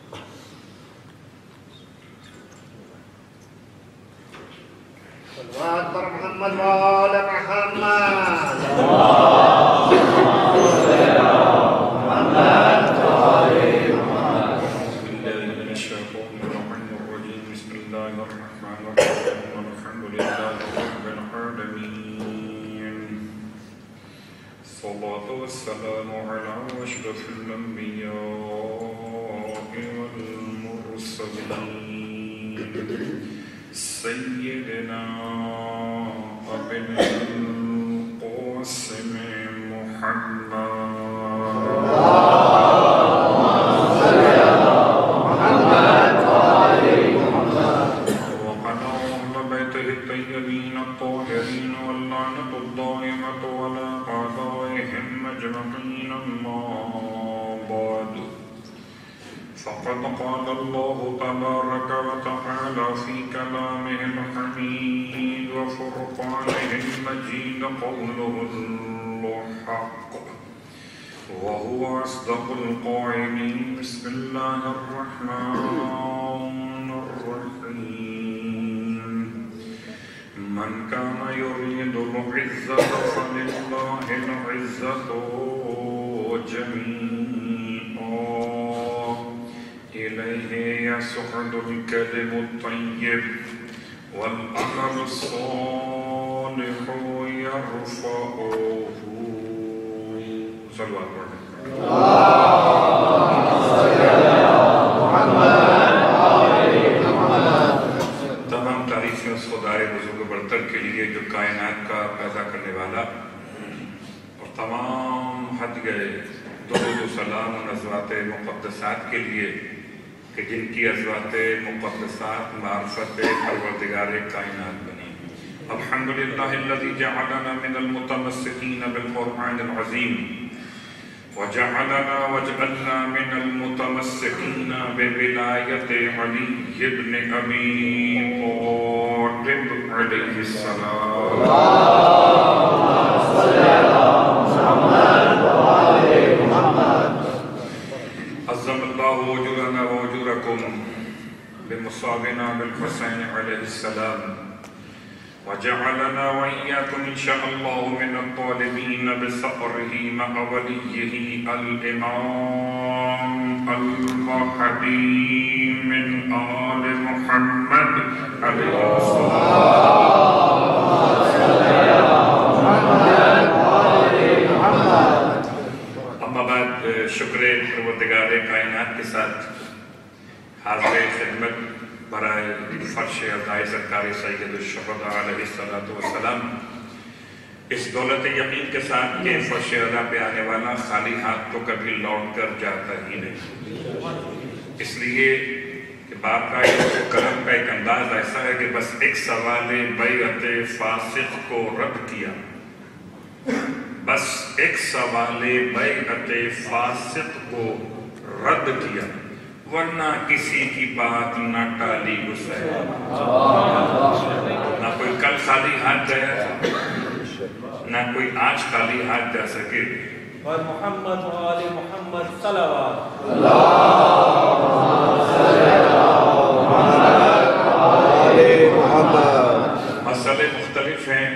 صلوات پر محمد وآل محمد. بسم الله الرحمن الرحيم. الحمد لله رب العالمين. الصلاة والسلام على أشرف الأنبياء والمرسلين سيدنا أبي القاسم محمد الطيبين الطاهرين واللعنة الدائمة على أعدائهم أجمعين. أما بعد، فقد قال الله تبارك وتعالى في كلامه الحميد وفرقانه المجيد قوله الحق وهو أصدق القائلين. بسم الله الرحمن الرحيم. من كان يريد العزة فلله العزة جميعا إليه يصعد الكلم الطيب والعمل الصالح يرفعه. صلوا على تمام تعریفیں اس خدائے بزرگ برتر کے لیے جو کائنات کا پیدا کرنے والا اور تمام حد گئے درود و سلام ان ازوات مقدسات کے لیے کہ جن کی ازوات مقدسات معرفت پروردگار کائنات بنی. الحمدللہ الذی جعلنا من المتمسکین بالقرآن العظیم وجعلنا واجعلنا من المتمسكين بولاية علي بن أبي طالب عليه السلام. عظم الله أجورنا وأجوركم بمصابنا بالحسين عليه السلام وجعلنا وإياكم إن شاء الله من الطالبين بصقره مع وليه الإمام المهدي من آل محمد عليه السلام. اما بعد، شکر پروردگار کائنات کے ساتھ حاضر خدمت برائے فرش ادائے سرکار سید الشہداء علیہ السلام اس دولت یقین کے ساتھ کہ فرش ادا پہ آنے والا خالی ہاتھ تو کبھی لوٹ کر جاتا ہی نہیں. اس لیے کہ باپ کا کرم کا ایک انداز ایسا ہے کہ بس ایک سوال بیعت فاسق کو رد کیا، بس ایک سوال بیعت فاسق کو رد کیا، ورنہ کسی کی بات نہ ٹالی حسین. نہ کوئی کل خالی ہاتھ گیا تھا، نہ کوئی آج خالی ہاتھ جا سکے. اور محمد و آل محمد صلوات. مسئلے مختلف ہیں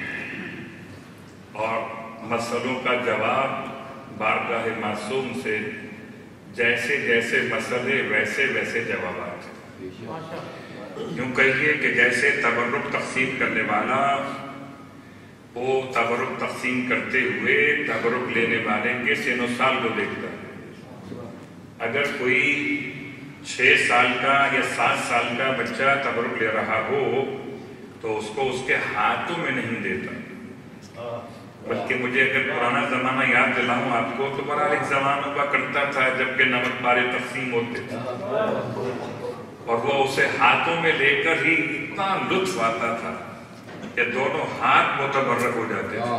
اور مسئلوں کا جواب بارگاہ معصوم سے جیسے جیسے مسئلے ویسے ویسے جوابات. یوں کہیے کہ جیسے تبرک تقسیم کرنے والا وہ تبرک تقسیم کرتے ہوئے تبرک لینے والے کے سن و سال کو دیکھتا ہے. اگر کوئی 6 سال کا یا 7 سال کا بچہ تبرک لے رہا ہو تو اس کو اس کے ہاتھوں میں نہیں دیتا، بلکہ مجھے اگر پرانا زمانہ یاد دلاؤں آپ کو تو بڑا ایک زمانہ ہوا کرتا تھا جبکہ نمک پارے تقسیم ہوتے تھے اور وہ اسے ہاتھوں میں لے کر ہی اتنا لطف آتا تھا کہ دونوں ہاتھ متبرک ہو جاتے تھے.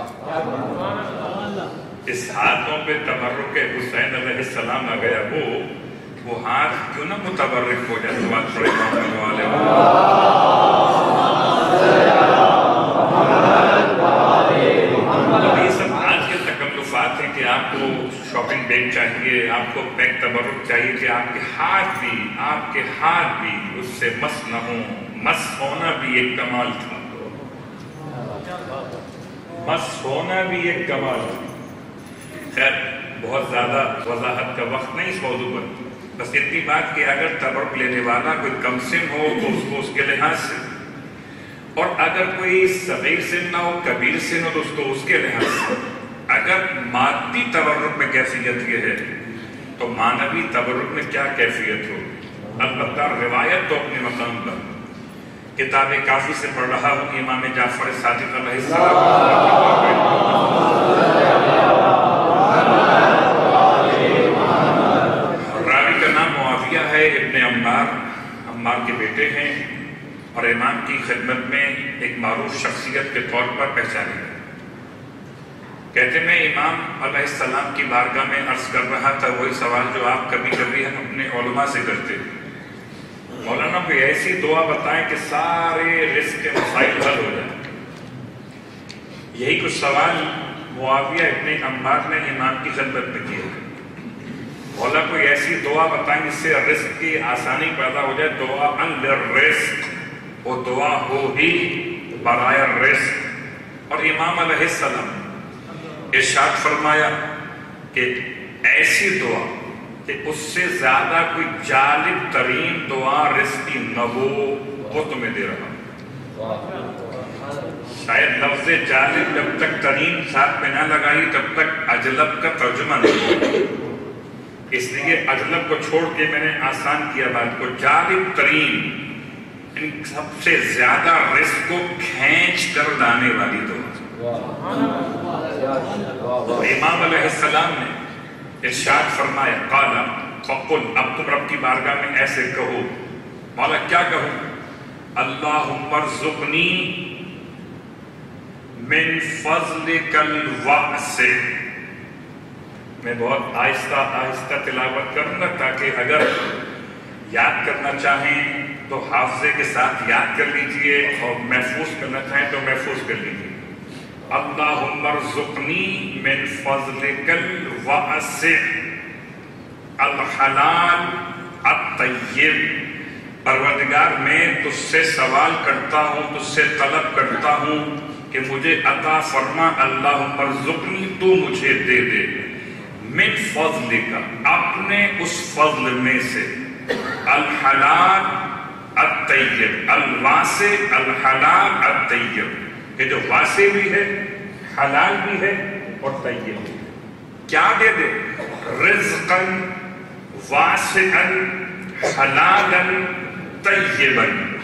اس ہاتھوں پہ تبرک حسین علیہ السلام آ گیا، وہ ہاتھ کیوں نہ متبرک ہو جائے. بات پڑے محمد والے یہ سب آج کے تکلفات ہیں کہ آپ کو شاپنگ بیگ چاہیے، آپ کو بیگ تبرک چاہیے کہ کہ آپ کے ہاتھ بھی اس سے مس نہ ہوں. مس ہونا بھی ایک کمال تھا. مس ہونا بھی ایک کمال تھا. خیر بہت زیادہ وضاحت کا وقت نہیں اس موضوع پر. بس اتنی بات کہ اگر تبرک لینے والا کوئی کم سن ہو تو اس کو اس کے لحاظ سے، اور اگر کوئی صغیر سن نہ ہو کبیر سن ہو تو اس کو اس کے لحاظ سے. اگر مادی تبرک میں کیفیت یہ ہے تو معنوی تبرک میں کیا کیفیت ہو. البتہ روایت تو اپنے مقام پر. کتاب کافی سے پڑھ رہا ہوں امام جعفر صادق علیہ السلام. راوی کا نام معاویہ ہے ابن عمار کے بیٹے ہیں، اور امام کی خدمت میں ایک معروف شخصیت کے طور پر پہچانے گئے. کہتے میں امام علیہ السلام کی بارگاہ میں عرض کر رہا تھا وہی سوال جو آپ کبھی کبھی ہم اپنے علماء سے کرتے. مولانا کوئی ایسی دعا بتائیں کہ سارے رزق کے مسائل حل ہو جائیں. یہی کچھ سوال معاویہ ابن عمار نے امام کی خدمت میں کیا. مولا کوئی ایسی دعا بتائیں جس سے رزق کی آسانی پیدا ہو جائے. دعا للرزق، وہ دعا ہو ہی برائے الرزق. اور امام علیہ السلام ارشاد فرمایا کہ ایسی دعا کہ اس سے زیادہ کوئی جالب ترین دعا رزق کی نہ ہو وہ تمہیں دے رہا. شاید لفظ جالب جب تک ترین ساتھ میں نہ لگائی تب تک اجلب کا ترجمہ نہیں. اس لیے اجلب کو چھوڑ کے میں نے آسان کیا بات کو. جالب ترین سب سے زیادہ رزق کو کھینچ کر لانے والی دعا. امام علیہ السلام نے ارشاد فرمایا قال فقل، اب تم رب کی بارگاہ میں ایسے کہو. مولا کیا کہوں؟ اللہم ارزقنی من فضلک الواسع. میں بہت آہستہ آہستہ تلاوت کروں گا تاکہ اگر یاد کرنا چاہیں تو حافظے کے ساتھ یاد کر لیجئے اور محفوظ کرنا چاہیں تو محفوظ کر لیجئے. اللہم ارزقنی من فضلک الواسع الحلال الطیب. پروردگار میں تجھ سے سوال کرتا ہوں، تجھ سے طلب کرتا ہوں کہ مجھے عطا فرما. اللہم ارزقنی، تو مجھے دے دے. من فضلک، اپنے اس فضل میں سے. الحلال الطیب، الواسع الحلال الطیب، کہ جو واسع بھی ہے حلال بھی ہے اور طیب بھی ہے. کیا دے دے؟ رزقا واسعا حلالا طیبا.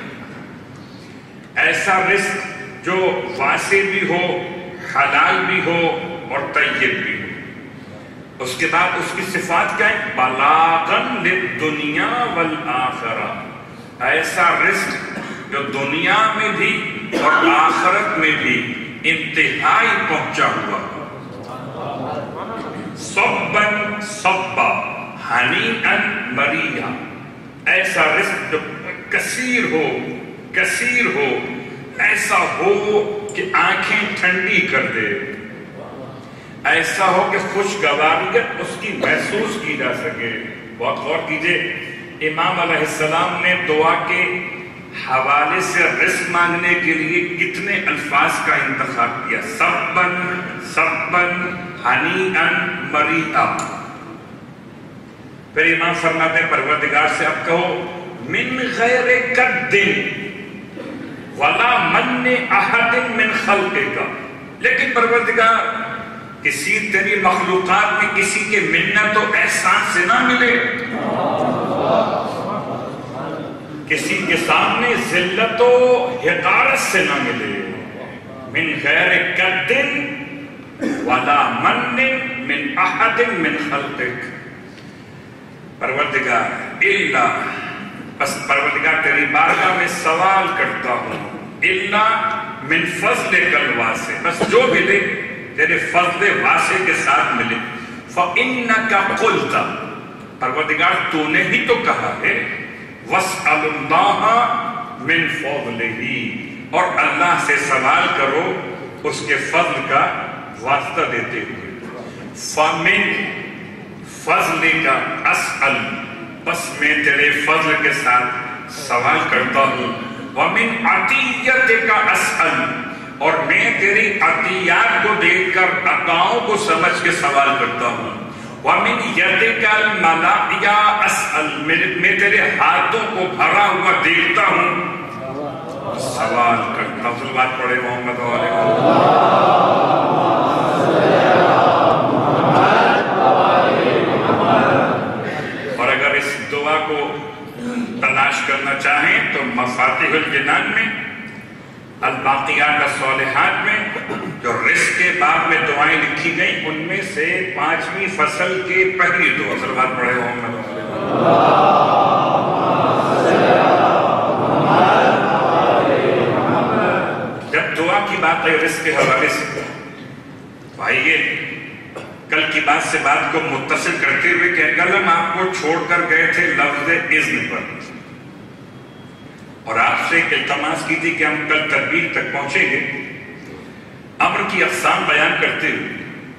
ایسا رزق جو واسع بھی ہو، حلال بھی ہو اور طیب بھی ہو. اس کے بعد اس کی صفات کیا ہے؟ بلاغاً للدنیا والآخرہ. ایسا رزق جو دنیا میں بھی اور آخرت میں بھی انتہائی پہنچا ہوا. صباً صبا ہنیئاً مریئا. ایسا رزق جو کثیر ہو، ایسا ہو کہ آنکھیں ٹھنڈی کر دے. ایسا ہو کہ خوشگواریت اس کی محسوس کی جا سکے. بہت غور کیجئے، امام علیہ السلام نے دعا کے حوالے سے رزق مانگنے کے لیے کتنے الفاظ کا انتخاب کیا. صباً صباً ہنیئاً مریئا. پھر امام فرماتے ہیں پروردگار سے اب کہو من غیر کد ولا من احد من خلقک. لیکن پروردگار کسی تیری مخلوقات میں کسی کے منت و احسان سے نہ ملے، کسی کے سامنے ذلت و حقارت سے نہ ملے. من غیر کد ولا من من احد من خلقک. پروردگار اللہ، بس پروردگار تیری بارگاہ میں سوال کرتا ہوں، اللہ من فضلک الواسع، بس جو ملے تیرے فضل واسع کے ساتھ ملے. فإنک قلت، پروردگار تو نے ہی تو کہا ہے وَاسْأَلُ اللَّهَ مِنْ فَضْلِهِ، اور اللہ سے سوال کرو اس کے فضل کا واسطہ دیتے ہوئے. فَمِنْ فَضْلِكَ أَسْأَلُ، بس میں تیرے فضل کے ساتھ سوال کرتا ہوں وَمِنْ عَطِيَّتِكَ أَسْأَلُ اور میں تیری عطیات کو دیکھ کر عطاؤں کو سمجھ کے سوال کرتا ہوں وَمِنْ يَدِكَ الْمَلَائِيَ أَسْأَلُ میں تیرے ہاتھوں کو بھرا ہوا دیکھتا ہوں سوال کرتا ہوں. صلوات پڑھے محمد اور اگر اس دعا کو تلاش کرنا چاہیں تو مفاتیح الجنان میں الباقیات الصالحات میں جو رزق کے باب میں دعائیں لکھی گئیں ان میں سے 5ویں فصل کی پہلی دعا. صلوات پڑھے محمد جب دعا کی بات ہے رزق کے حوالے سے تو آئیے کل کی بات سے بات کو متصل کرتے ہوئے کہ کل ہم آپ کو چھوڑ کر گئے تھے لفظ اذن پر اور آپ سے ایک التماس کی تھی کہ ہم کل تدبیر تک پہنچیں گے. امر کی اقسام بیان کرتے ہوئے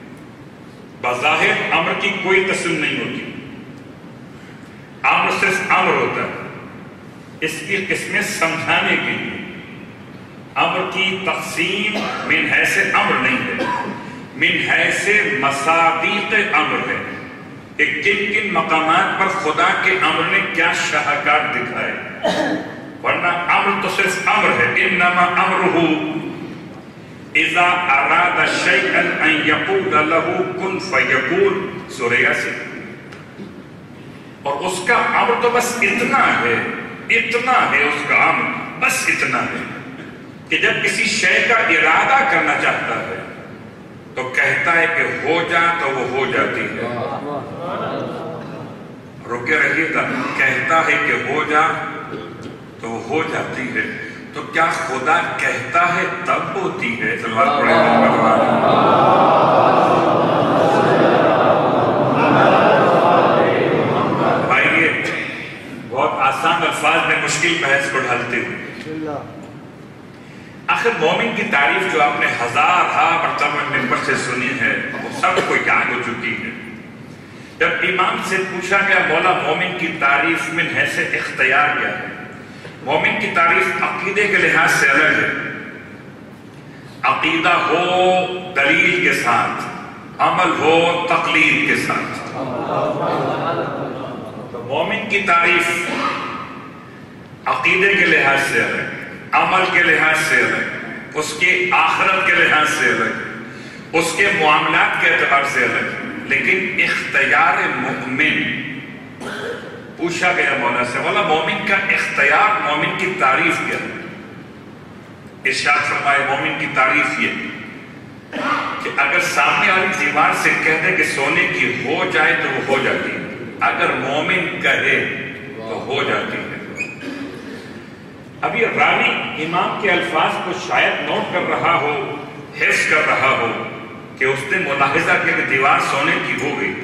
بظاہر امر کی کوئی تسلیم نہیں ہوتی. امر صرف امر ہوتا ہے. اس کی قسمیں سمجھانے کے لیے امر کی تقسیم من حیث امر نہیں ہے من حیث مصادیق امر ہے کہ کن کن مقامات پر خدا کے امر نے کیا شاہکار دکھائے. ورنہ امر تو صرف امر ہے. انما امرہ اذا اراد شیئا ان یقول له کن فیکون سورہ یاسین. اور اس کا امر تو بس اتنا ہے اس کا امر بس اتنا ہے کہ جب کسی شے کا ارادہ کرنا چاہتا ہے تو کہتا ہے کہ ہو جا تو وہ ہو جاتی ہے. رکے رہیے گا. کہتا ہے کہ ہو جا تو وہ ہو جاتی ہے. تو کیا خدا کہتا ہے تب ہوتی ہے؟ صلوات پڑھے بھائیے بہت آسان الفاظ میں مشکل بحث کو ڈھالتے ہوئے آخر مومن کی تعریف جو آپ نے ہزارہا مرتبہ منبر سے سنی ہے وہ سب کو یاد ہو چکی ہے. جب امام سے پوچھا گیا مولا مومن کی تعریف من حیث اختیار کیا ہے؟ مومن کی تعریف عقیدے کے لحاظ سے الگ ہے. عقیدہ ہو دلیل کے ساتھ عمل ہو تقلید کے ساتھ. تو مومن کی تعریف عقیدے کے لحاظ سے الگ عمل کے لحاظ سے الگ اس کے آخرت کے لحاظ سے الگ اس کے معاملات کے اعتبار سے الگ. لیکن اختیار مومن پوچھا گیا مولا سے مولا مومن کا اختیار مومن کی تعریف کیا ہے؟ ارشاد فرمائے مومن کی تعریف یہ کہ اگر سامنے والی دیوار سے کہہ دے کہ سونے کی ہو جائے تو وہ ہو جاتی ہے. اگر مومن کہے تو ہو جاتی ہے. اب یہ راوی امام کے الفاظ کو شاید نوٹ کر رہا ہو حفظ کر رہا ہو کہ اس نے ملاحظہ کیا کہ دیوار سونے کی ہو گئی.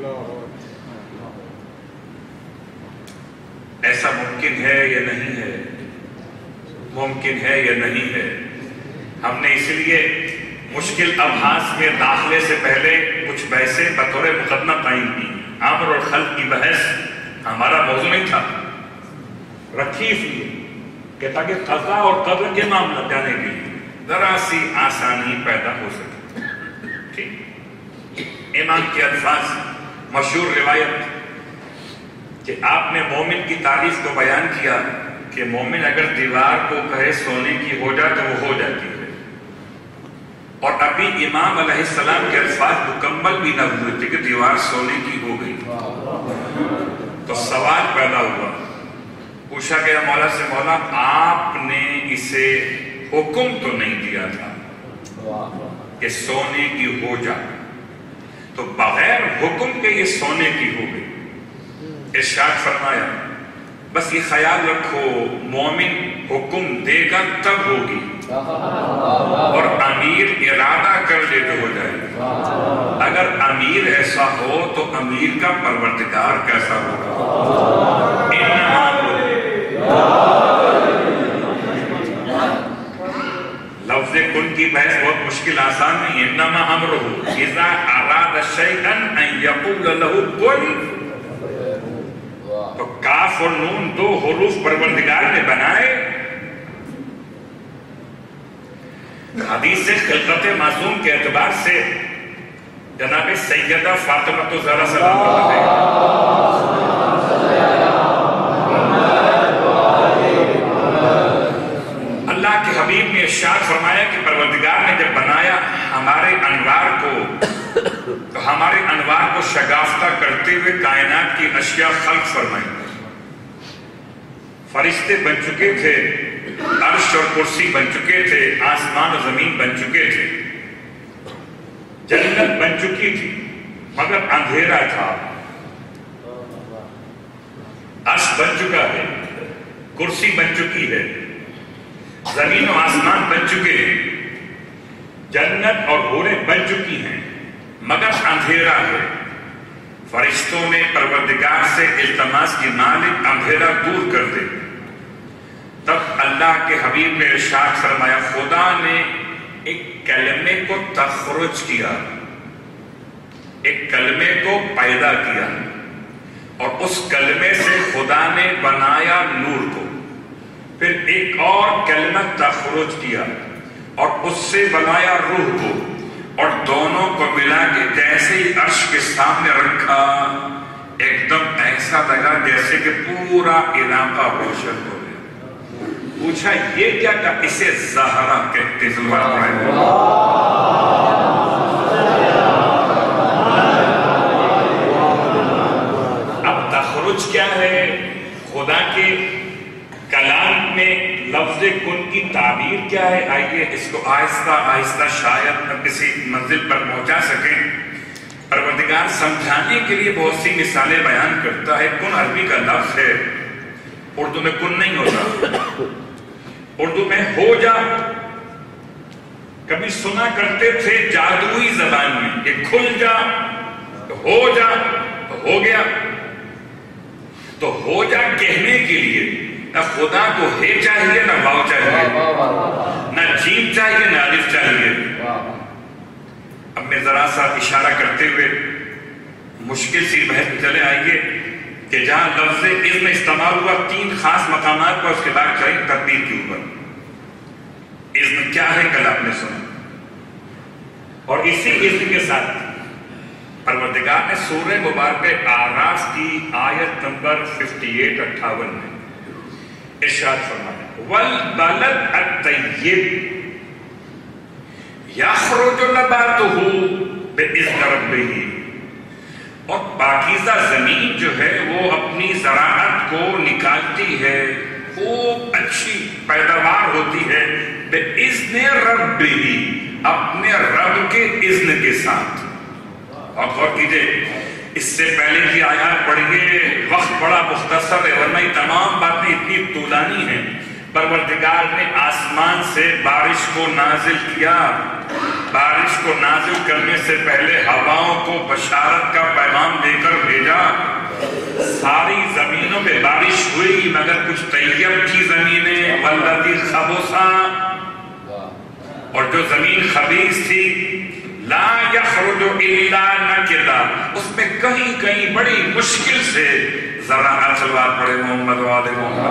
ایسا ممکن ہے یا نہیں ہے؟ ممکن ہے یا نہیں ہے؟ ہم نے اس لیے مشکل ابحاث میں داخلے سے پہلے کچھ بحثیں بطور مقدمہ قائم کی. امر اور خلق کی بحث ہمارا موضوع نہیں تھا. رکھی اس لیے کہ تاکہ قضا اور قدر کے معاملہ جانے کے لیے ذرا سی آسانی پیدا ہو سکے. ٹھیک. امام کے الفاظ مشہور روایت کہ آپ نے مومن کی تعریف کو بیان کیا کہ مومن اگر دیوار کو کہے سونے کی ہو جائے تو وہ ہو جاتی ہے. اور ابھی امام علیہ السلام کے الفاظ مکمل بھی نہ ہوئے تھے کہ دیوار سونے کی ہو گئی. تو سوال پیدا ہوا. پوچھا گیا مولا سے مولا آپ نے اسے حکم تو نہیں دیا تھا کہ سونے کی ہو جائے تو بغیر حکم کے یہ سونے کی ہو گئی. ارشاد فرمایا بس یہ خیال رکھو مومن حکم دے گا تب ہوگی اور امیر ارادہ کر لے تو ہو جائے گی. اگر امیر ایسا ہو تو امیر کا پروردگار کیسا ہوگا؟ لفظ کن کی بحث بہت مشکل آسان نہیں. انما امرہ اذا اراد شیئا ان یقول له کن. تو قاف اور نون 2 حروف پروردگار نے بنائے. حدیث خلقت معصوم کے اعتبار سے جناب سیدہ فاطمہ الزہرا سلام اللہ کے حبیب نے ارشاد فرمایا کہ پروردگار نے جب بنایا ہمارے انوار کو شگافتہ کرتے ہوئے کائنات کی اشیاء خلق فرمائی. فرشتے بن چکے تھے، عرش اور کرسی بن چکے تھے، آسمان و زمین بن چکے تھے، جنت بن چکی تھی مگر اندھیرا تھا. عرش بن چکا ہے، کرسی بن چکی ہے، زمین و آسمان بن چکے ہیں، جنت اور حوریں بن چکی ہیں مگر اندھیرا ہے. فرشتوں نے پروردگار سے التماس کی مالک اندھیرا دور کر دے. تب اللہ کے حبیب نے ارشاد فرمایا خدا نے ایک کلمے کو تخرج کیا، ایک کلمے کو پیدا کیا، اور اس کلمے سے خدا نے بنایا نور کو. پھر ایک اور کلمہ تخرج کیا اور اس سے بنایا روح کو، اور دونوں کو ملا کے جیسے ہی عرش کے سامنے رکھا ایک دم ایسا لگا جیسے کہ پورا علاقہ روشن ہو گیا. پوچھا یہ کیا تھا؟ اسے زہرا کہتے ہیں. اب تخرج کیا ہے؟ خدا کے کلام میں لفظ کن کی تعبیر کیا ہے؟ آئیے اس کو آہستہ آہستہ شاید کسی منزل پر پہنچا سکیں. پروردگار سمجھانے کے لیے بہت سی مثالیں بیان کرتا ہے. کن عربی کا لفظ ہے، اردو میں کن نہیں ہوتا، اردو میں ہو جا. کبھی سنا کرتے تھے جادوئی زبان میں کہ کھل جا، ہو جا، ہو گیا. تو ہو جا کہنے کے لیے نہ خدا کو ہے چاہیے، نہ واو چاہیے، نہ جیم چاہیے، نہ الف چاہیے. اب میں ذرا سا اشارہ کرتے ہوئے مشکل سی بحث میں چلے آئیے کہ جہاں لفظ اذن استعمال ہوا 3 خاص مقامات پر، اس کے بعد چاہیے تدبیر کے اوپر. اذن کیا ہے کل آپ نے سنا، اور اسی اذن کے ساتھ پروردگار نے سورہ مبارکہ اعراف کی آیت نمبر 58-58 میں ارشاد فرمایا والبلد الطیب یخرج نباتہ باذن ربہ. اور پاکیزہ زمین جو ہے وہ اپنی زراعت کو نکالتی ہے، خوب اچھی پیداوار ہوتی ہے باذن ربہ، اپنے رب کے اذن کے ساتھ. اور غور کیجئے اس سے پہلے کی آیات پڑھیے، وقت بڑا مختصر ہے ورنہ یہ تمام باتیں اتنی طولانی ہیں. پروردگار نے آسمان سے بارش کو نازل کیا، بارش کو نازل کرنے سے پہلے ہواؤں کو بشارت کا پیغام دے کر بھیجا. ساری زمینوں میں بارش ہوئی مگر کچھ طیب کی زمینیں والذی خبثا، اور جو زمین خبیث تھی لا یخرج الا نکدا، اس میں کہیں کہیں بڑی مشکل سے ذرا صلوات پڑھے محمد و آل محمد.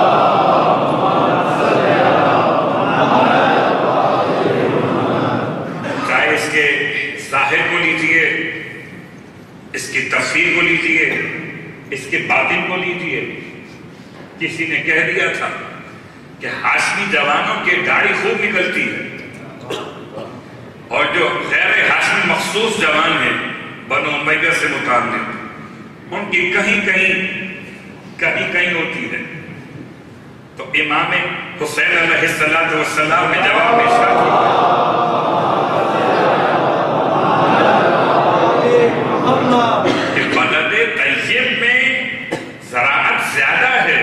چاہے اس کے ظاہر کو لیجئے، اس کی تفسیر کو لیجئے، اس کے باطن کو لیجئے. کسی نے کہہ دیا تھا کہ ہاشمی جوانوں کے گاڑی خوب نکلتی ہے، اور جو غیر ہاشمی مخصوص جوان ہیں بنو امیہ سے متعلق ان کی کہیں کہیں ہوتی ہے. تو امام حسین علیہ السلام نے جواب میں ارشاد کہ بلد طیب میں زراعت زیادہ ہے،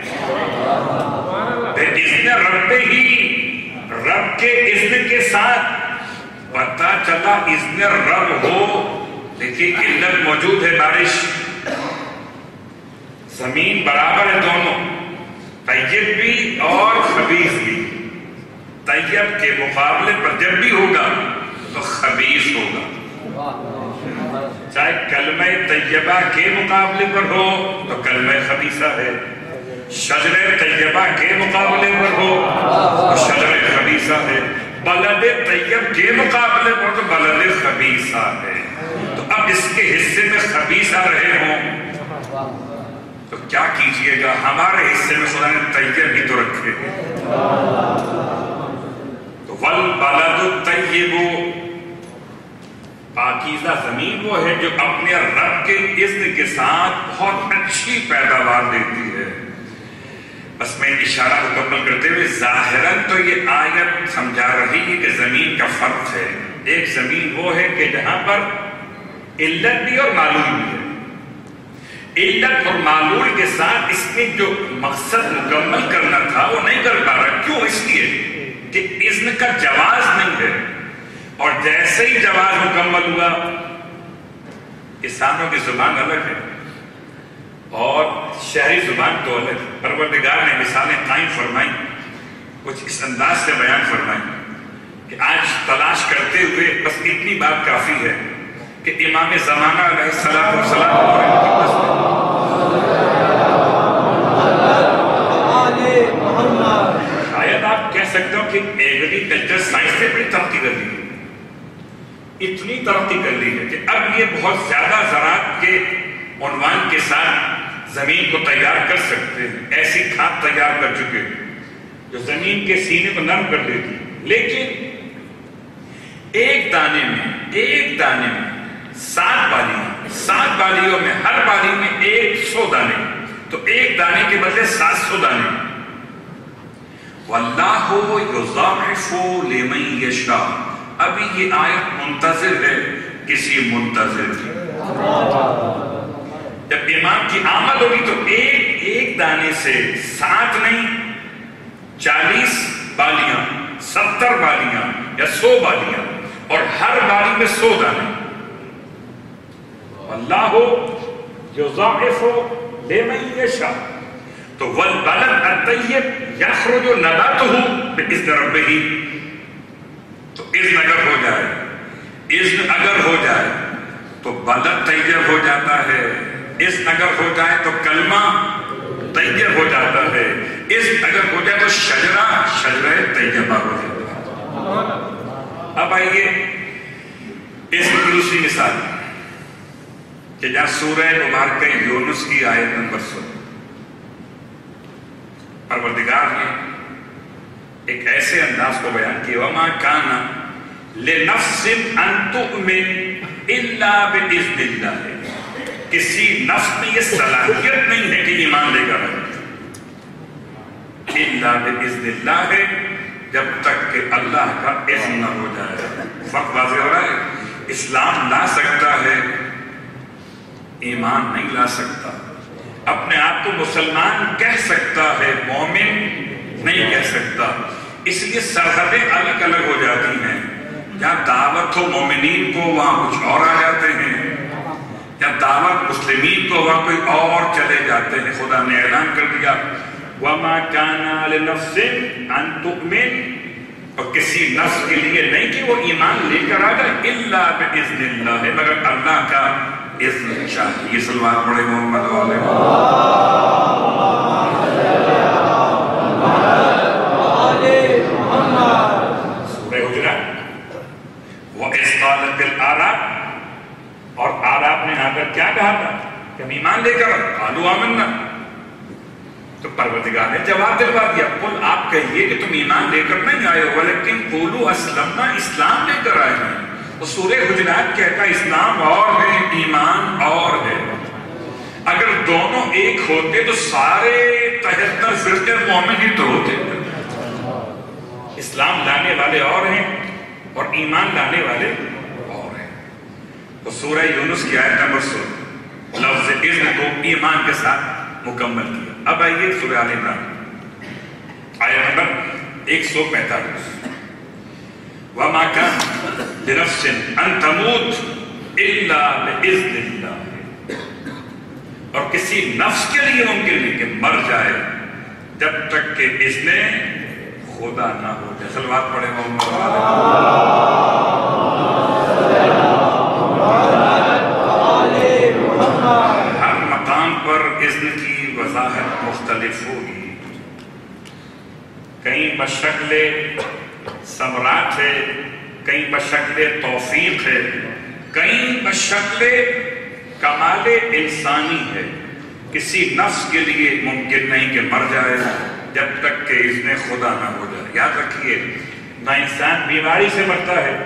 بِإِذْنِ رَبِّهِ، رب کے اذن کے ساتھ. پتہ چلا اذن رب ہو لیکن علت موجود ہے، بارش زمین برابر ہے دونوں، طیب بھی اور خبیث بھی. طیب کے مقابلے پر جب بھی ہوگا تو خبیث ہوگا. چاہے کلمہ طیبہ کے مقابلے پر ہو تو کلمہ خبیثہ ہے، شجر طیبہ کے مقابلے پر ہو تو شجر خبیثہ ہے، بلد طیب کے مقابلے پر تو بلد خبیثہ ہے۔ تو اب اس کے حصے میں خبیث آ رہے ہوں تو کیا کیجئے گا؟ ہمارے حصے میں خدا نے طیب ہی تو رکھے ہیں۔ تو والبلد الطیب، پاکیزہ زمین وہ ہے جو اپنے رب کے اذن کے ساتھ بہت اچھی پیداوار دیتی ہے۔ بس میں اشارہ مکمل کرتے ہوئے ظاہراً تو یہ آیت سمجھا رہی ہے کہ زمین کا فرق ہے۔ ایک زمین وہ ہے کہ جہاں پر علت بھی اور معلول بھی ہے، علت اور معلول کے ساتھ اس نے جو مقصد مکمل کرنا تھا وہ نہیں کر پا رہا۔ کیوں؟ اس لیے کہ اذن کا جواز نہیں ہے، اور جیسے ہی جواز مکمل ہوا، کسانوں کی زبان الگ ہے اور شہری زبان تو الگ ہے۔ پروردگار نے مثالیں قائم فرمائی، کچھ اس انداز سے بیان فرمائی کہ آج تلاش کرتے ہوئے بس اتنی بات کافی ہے کہ امام زمانہ علیہ السلام شاید آپ کہہ سکتے ہو کہ ایگریکلچر سائنس نے بڑی ترقی کر لی ہے، اتنی ترقی کر لی ہے کہ اب یہ بہت زیادہ زراعت کے عنوان کے ساتھ زمین کو تیار کر سکتے ہیں، ایسی کھاد تیار کر چکے جو زمین کے سینے کو نرم کر دیتی۔ لیکن ایک دانے میں 7 بالیاں، 7 بالیوں میں ہر بالی میں 100 دانے، تو ایک دانے کے بدلے 700 دانے۔ واللہ یضاعف لمن یشاء، ابھی یہ آیت منتظر ہے کسی منتظر کی۔ جب امام کی آمد ہوگی تو ایک دانے سے 7 نہیں 40 بالیاں، 70 بالیاں یا 100 بالیاں، اور ہر بالی میں 100 دانے۔ اللہ یضاعف لمن یشاء، تو والبلد الطیب یخرج نباتہ باذن ربہ، تو اذن اگر ہو جائے تو بلد طیب ہو جاتا ہے، اذن اگر ہو جائے تو کلمہ طیب ہو جاتا ہے، اذن اگر ہو جائے تو شجرہ طیبہ ہو جاتا ہے۔ اب آئیے اس کی دوسری مثال کہ جہاں سورہ مبارکہ یونس کی آیت نمبر 100، پروردگار نے ایک ایسے انداز کو بیان کیا، وَمَا كَانَ لِنَفْسٍ أَن تُؤْمِنَ إِلَّا بِإِذْنِ اللَّهِ، کسی نفس میں یہ صلاحیت نہیں ہے کہ ایمان لے کر آئے، إِلَّا بِإِذْنِ اللَّهِ، جب تک کہ اللہ کا اذن نہ ہو جائے۔ فرق واضح ہو رہا ہے؟ اسلام لا سکتا ہے، ایمان نہیں لا سکتا، اپنے آپ کو مسلمان کہہ سکتا ہے، مومن نہیں کہہ سکتا۔ اس لیے سرحدیں الگ الگ ہو جاتی ہیں، جہاں دعوت ہو مومنین کو وہاں کچھ اور آ جاتے ہیں، جہاں دعوت مسلمین کو وہاں کوئی اور چلے جاتے ہیں۔ خدا نے اعلان کر دیا وَمَا كَانَ لِنَفْسٍ أَن تُؤْمِنَ، اور کسی نفس کے لیے نہیں کہ وہ ایمان لے کر آ جائے، إِلَّا بِإِذْنِ اللَّهِ، مگر اللہ کا اذن چاہیے۔ صلوات پڑھے محمد علیہ سورہ حجرات۔ وَإِذْ قَالَتِ الْأَعْرَابُ، اور اعراب نے آ کر کیا کہا تھا کہ ہم ایمان لے کر قالوا آمنا، تو پروردگار نے جواب دلوا دیا، قل آپ کہیے کہ تم ایمان لے کر نہیں آئے ہو، لیکن قولوا اسلمنا، اسلام لے کر آئے ہیں۔ تو سورہ حجرات کہتا ہے اسلام اور ہے، ایمان اور ہے۔ اگر دونوں ایک ہوتے تو سارے 73 فرقے مومن ہی تو ہوتے۔ اسلام لانے والے اور ہیں اور ایمان لانے والے اور ہیں۔ تو سورہ یونس کی آیت نمبر 100 لفظ اذن کو ایمان کے ساتھ مکمل کیا۔ اب آئیے سورہ آل عمران آیت نمبر 145، وَمَا كَانَ لِنَفْسٍ أَن تَمُوتَ إِلَّا بِإِذْنِ اللَّهِ، اور کسی نفس کے لیے ممکن نہیں کہ مر جائے جب تک کہ اذن خدا نہ ہو جائے۔ صلوات پڑھے محمد وضاحت مختلف ہوگی. کہیں بشکل ثمرات ہے، کہیں بشکل توفیق ہے، کہیں بشکل کمال انسانی ہے. کسی نفس کے لیے ممکن نہیں کہ مر جائے جب تک کہ اذن خدا نہ ہو جائے. یاد رکھیے، نہ انسان بیماری سے مرتا ہے.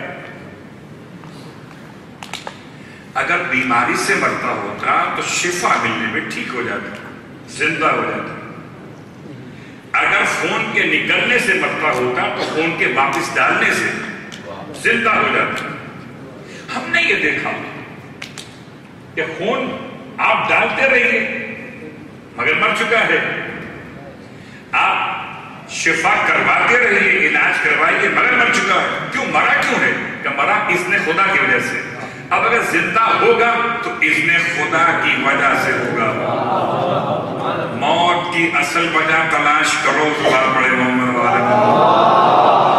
اگر بیماری سے مرتا ہوتا تو شفا ملنے میں ٹھیک ہو جاتا، زندہ ہو جاتا. اگر خون کے نکلنے سے مرتا ہوتا تو خون کے واپس ڈالنے سے زندہ ہو جاتا. ہم نے یہ دیکھا کہ خون آپ ڈالتے رہیے مگر مر چکا ہے. آپ شفا کرواتے رہیے، علاج کروائیے مگر مر چکا ہے. کیوں مرا؟ کیوں ہے کہ مرا اذن خدا کی وجہ سے. اب اگر زندہ ہوگا تو اذن خدا کی وجہ سے ہوگا. موت کی اصل وجہ تلاش کرو. سبحان بڑے محمد والے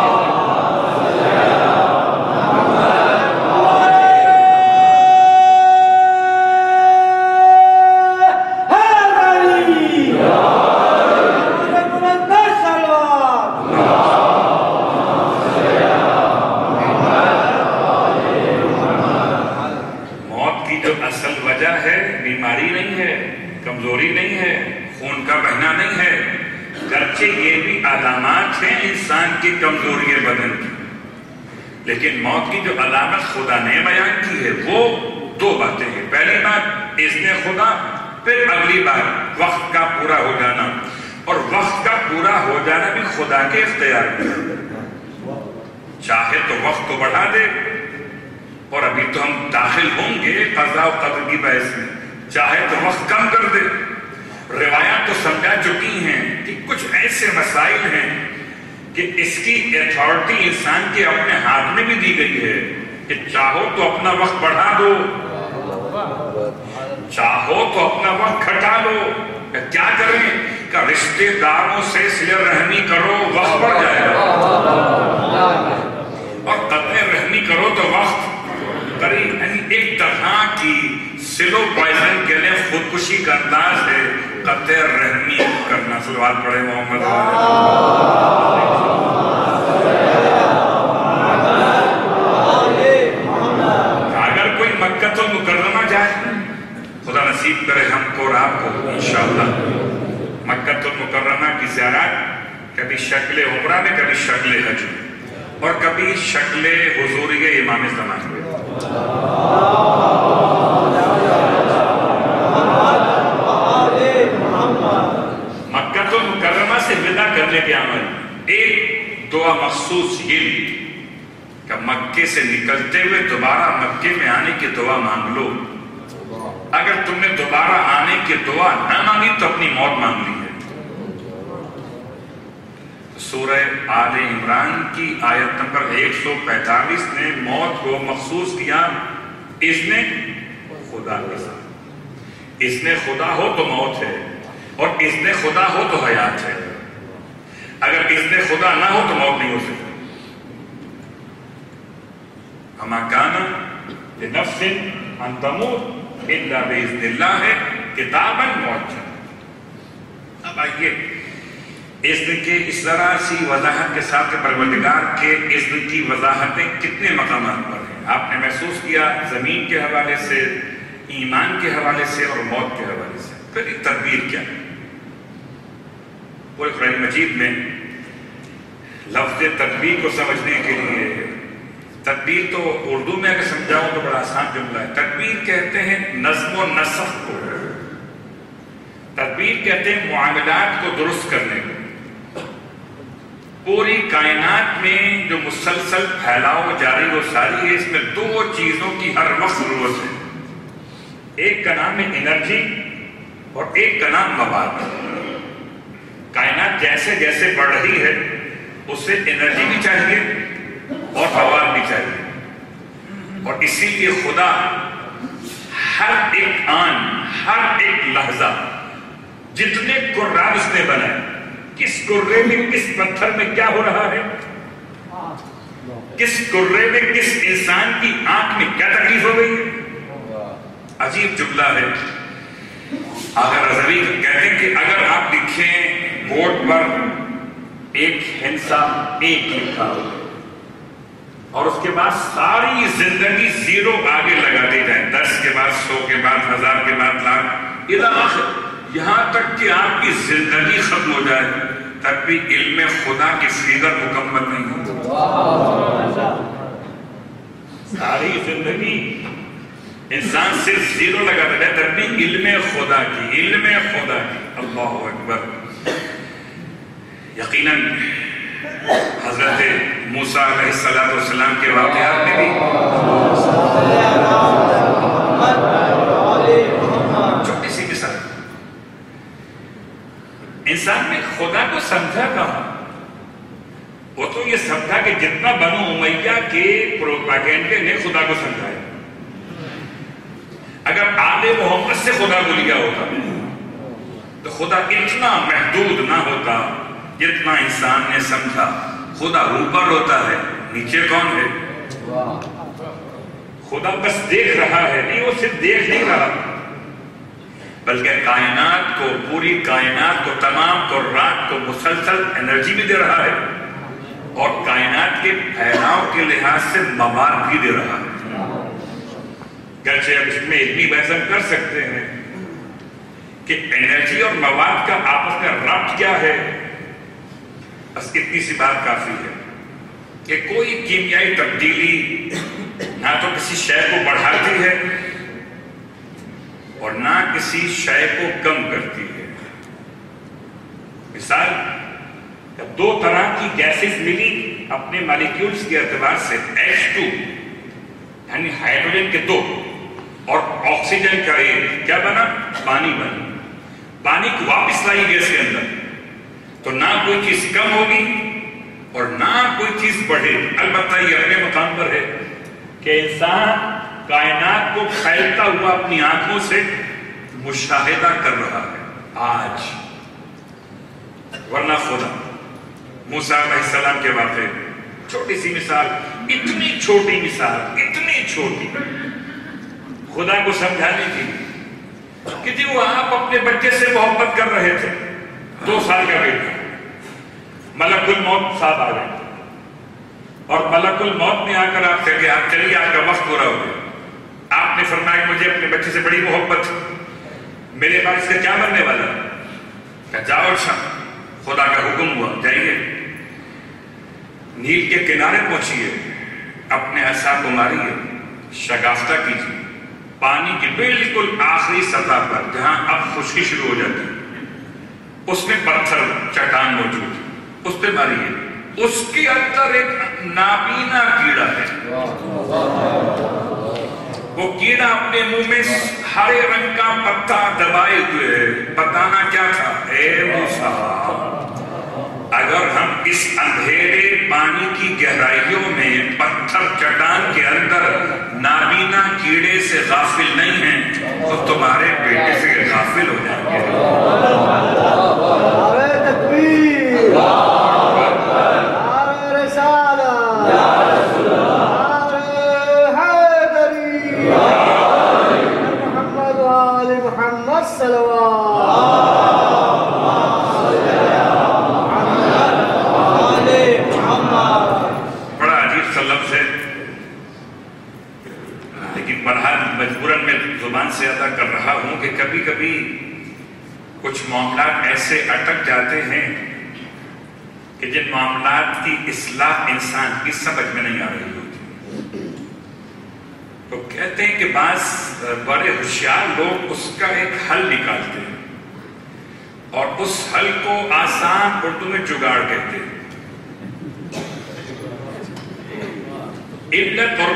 بیماری نہیں ہے، کمزوری نہیں ہے، خون کا بہنا نہیں ہے. گرچہ یہ بھی علامات ہیں انسان کی کمزوری بدن کی، لیکن موت کی جو علامت خدا نے بیان کی ہے وہ دو باتیں ہیں. پہلی بات اذن خدا، پھر اگلی بات وقت کا پورا ہو جانا. اور وقت کا پورا ہو جانا بھی خدا کے اختیار میں. چاہے تو وقت کو بڑھا دے، اور ابھی تو ہم داخل ہوں گے قضاء و قدر کی بحث میں. چاہے تو وقت کم کر دے. روایات تو سمجھا چکی ہیں کہ کچھ ایسے مسائل ہیں کہ اس کی اتھارٹی انسان کے اپنے ہاتھ میں بھی دی گئی ہے کہ چاہو تو اپنا وقت بڑھا دو، چاہو تو اپنا وقت گھٹا لو. کیا کریں کہ رشتے داروں سے صلہ رحمی کرو، وقت بڑھ جائے گا. اور قطع رحمی کرو تو وقت قریب. یعنی ایک طرح کی سلو پوائزن کے لیے خودکشی کا انداز ہے قطع رحمی کرنا. صلوات پڑھے محمد. اگر کوئی مکہ المکرمہ جائے، خدا نصیب کرے ہم کو اور آپ کو انشاءاللہ مکہ المکرمہ کی زیارت، کبھی شکل عمرہ میں، کبھی شکل حج میں، اور کبھی شکل حضوری امام زمان میں. مکہ المکرمہ سے ودا کرنے کے عمل ایک دعا مخصوص یہ کہ مکے سے نکلتے ہوئے دوبارہ مکے میں آنے کی دعا مانگ لو. اگر تم نے دوبارہ آنے کی دعا نہ مانگی تو اپنی موت مانگ لی ہے. سورہ آل عمران کی آیت نمبر 145 نے موت کو مخصوص کیا اذن خدا کے ساتھ. اذن خدا ہو تو موت ہے، اور اذن خدا ہو تو حیات ہے. اگر اذن خدا نہ ہو تو موت نہیں ہو سکتی. اما کان لنفس ان تموت الا باذن اللہ ہے کتابا موجودا. اب آئیے اذن کے اس ذرا سی وضاحت کے ساتھ پروردگار کے اذن کی وضاحتیں کتنے مقامات پر ہیں. آپ نے محسوس کیا زمین کے حوالے سے، ایمان کے حوالے سے اور موت کے حوالے سے. پھر ایک تدبیر کیا ہے؟ پورے قرآن مجید میں لفظ تدبیر کو سمجھنے کے لیے، تدبیر تو اردو میں اگر سمجھاؤں تو بڑا آسان جملہ ہے. تدبیر کہتے ہیں نظم و نسق کو، تدبیر کہتے ہیں معاملات کو درست کرنے کو. پوری کائنات میں جو مسلسل پھیلاؤ جاری و ساری ہے، اس میں دو چیزوں کی ہر وقت ضرورت ہے. ایک کا نام ہے انرجی اور ایک کا نام مواد. کائنات جیسے جیسے بڑھ رہی ہے اسے انرجی بھی چاہیے اور مواد بھی چاہیے. اور اسی لیے خدا ہر ایک آن، ہر ایک لحظہ، جتنے قرآن اس نے بنائے، کس قرے میں کس پتھر میں کیا ہو رہا ہے، کس قرے میں کس انسان کی آنکھ میں کیا تکلیف ہو گئی ہے. عجیب جملہ ہے اگر رضوی کہتے ہیں کہ اگر آپ لکھیں بورڈ پر ایک ہنسا ایک لکھا ہو اور اس کے بعد ساری زندگی زیرو آگے لگاتے جائیں، 10 کے بعد 100 کے بعد 1000 کے بعد لاکھ الی آخر، یہاں تک کہ آپ کی زندگی ختم ہو جائے تب بھی علم خدا کی فگر مکمل نہیں ہوتی۔ ساری زندگی انسان صرف زیرو لگاتا ہے تب بھی علم خدا کی، علم خدا کی۔ اللہ اکبر۔ یقیناً حضرت موسیٰ علیہ السلام کے واقعات میں بھی چھوٹی سی مثال، انسان نے خدا کو سمجھا کہاں؟ وہ تو یہ سمجھا کہ جتنا بنو امیہ کے پروپیگنڈے نے خدا کو سمجھایا، اگر آل محمد سے خدا کو لیا ہوتا تو خدا اتنا محدود نہ ہوتا جتنا انسان نے سمجھا۔ خدا اوپر ہوتا ہے، نیچے کون ہے؟ خدا بس دیکھ رہا ہے، نہیں وہ صرف دیکھ نہیں رہا بلکہ کائنات کو، پوری کائنات کو، تمام قرات کو مسلسل انرجی بھی دے رہا ہے اور کائنات کے پھیلاؤ کے لحاظ سے مواد بھی دے رہا ہے۔ گرچہ اب اس میں اتنی بحث ہم کر سکتے ہیں کہ انرجی اور مواد کا آپس میں ربط کیا ہے، بس اتنی سی بات کافی ہے کہ کوئی کیمیائی تبدیلی نہ تو کسی شے کو بڑھاتی ہے اور نہ کسی شے کو کم کرتی ہے۔ مثال، جب 2 طرح کی گیسز ملی اپنے مالیکیولز کے اعتبار سے، H2 یعنی ہائیڈروجن کے 2 اور آکسیجن کا 1، کیا بنا؟ پانی بنا۔ پانی کو واپس لائی گیس کے اندر تو نہ کوئی چیز کم ہوگی اور نہ کوئی چیز بڑھے۔ البتہ یہ اپنے مقام پر ہے کہ انسان کائنات کو پھیلتا ہوا اپنی آنکھوں سے مشاہدہ کر رہا ہے آج، ورنہ خدا۔ موسیٰ علیہ السلام کے واقعے، چھوٹی سی مثال، اتنی چھوٹی مثال، اتنی چھوٹی، خدا کو سمجھانے کی کہ جی وہ آپ اپنے بچے سے محبت کر رہے تھے، 2 سال کا بیٹا، ملک الموت صاحب آ گئے اور ملک الموت نے آ کر آپ سے کہا چلیے آپ کا وقت پورا ہو گیا۔ آپ نے فرمایا مجھے اپنے بچے سے بڑی محبت، میرے بعد اس کا کیا بننے والا ہے؟ کہ جاؤ، اچھا خدا کا حکم ہوا، جائیے نیل کے کنارے پہنچیے، اپنے عصا کو ماریے، شگافتہ کیجیے، پانی کی بالکل آخری سطح پر جہاں اب خشکی شروع ہو جاتی ہے اس میں پتھر چٹان موجود ہے، اس پہ ماریے، اس کے اندر ایک نابینا کیڑا ہے، وہ کیڑا اپنے منہ میں ہرے رنگ کا پتا دبائے ہوئے ہے، بتانا کیا تھا؟ اے موسیٰ، اگر ہم اس اندھیرے پانی کی گہرائیوں میں پتھر چٹان کے اندر نابینا کیڑے سے غافل نہیں ہیں تو تمہارے بیٹے سے غافل ہو جائیں گے۔ بڑا عجیب سا لفظ ہے، لیکن بہرحال مجبوراً میں زبان سے ادا کر رہا ہوں کہ کبھی کبھی کچھ معاملات ایسے اٹک جاتے ہیں کہ جن معاملات کی اصلاح انسان کی سمجھ میں نہیں آ رہی ہوتی، تو کہتے ہیں کہ بعض بڑے ہوشیار لوگ اس کا ایک حل نکالتے ہیں اور اس حل کو آسان اردو میں جگاڑ کہتے ہیں۔ علت اور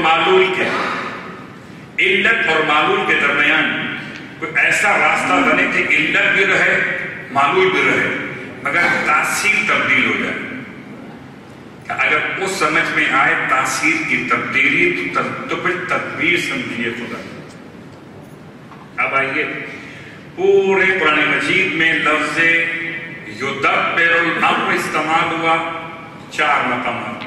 معلول کے درمیان کوئی ایسا راستہ بنے کہ علت بھی رہے معلول بھی رہے مگر تاثیر تبدیل ہو جائے۔ اگر وہ سمجھ میں آئے تاثیر کی تبدیلی تو پھر تدبیر سمجھیے خدا۔ اب آئیے پورے قرآن مجید میں لفظ یدبر الامر استعمال ہوا 4 مقامات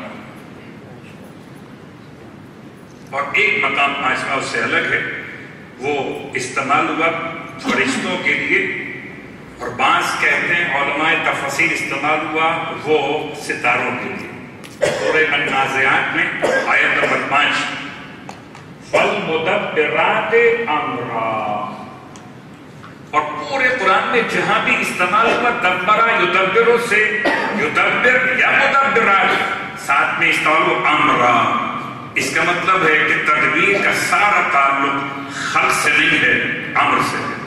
اور ایک مقام 5واں اس سے الگ ہے، وہ استعمال ہوا فرشتوں کے لیے، اور بعض کہتے ہیں علماء تفسیر استعمال ہوا وہ ستاروں کے لیے۔ سورہ النازعات میں آیت نمبر 5 فَالْمُدَبِّرَاتِ أَمْرًا، اور پورے قرآن میں جہاں بھی استعمال ہوا دبرا یدبرو سے یدبر یا مدبرات، ساتھ میں استعمال ہوا امرا، اس کا مطلب ہے کہ تدبیر کا سارا تعلق خلق سے نہیں ہے، امر سے ہے۔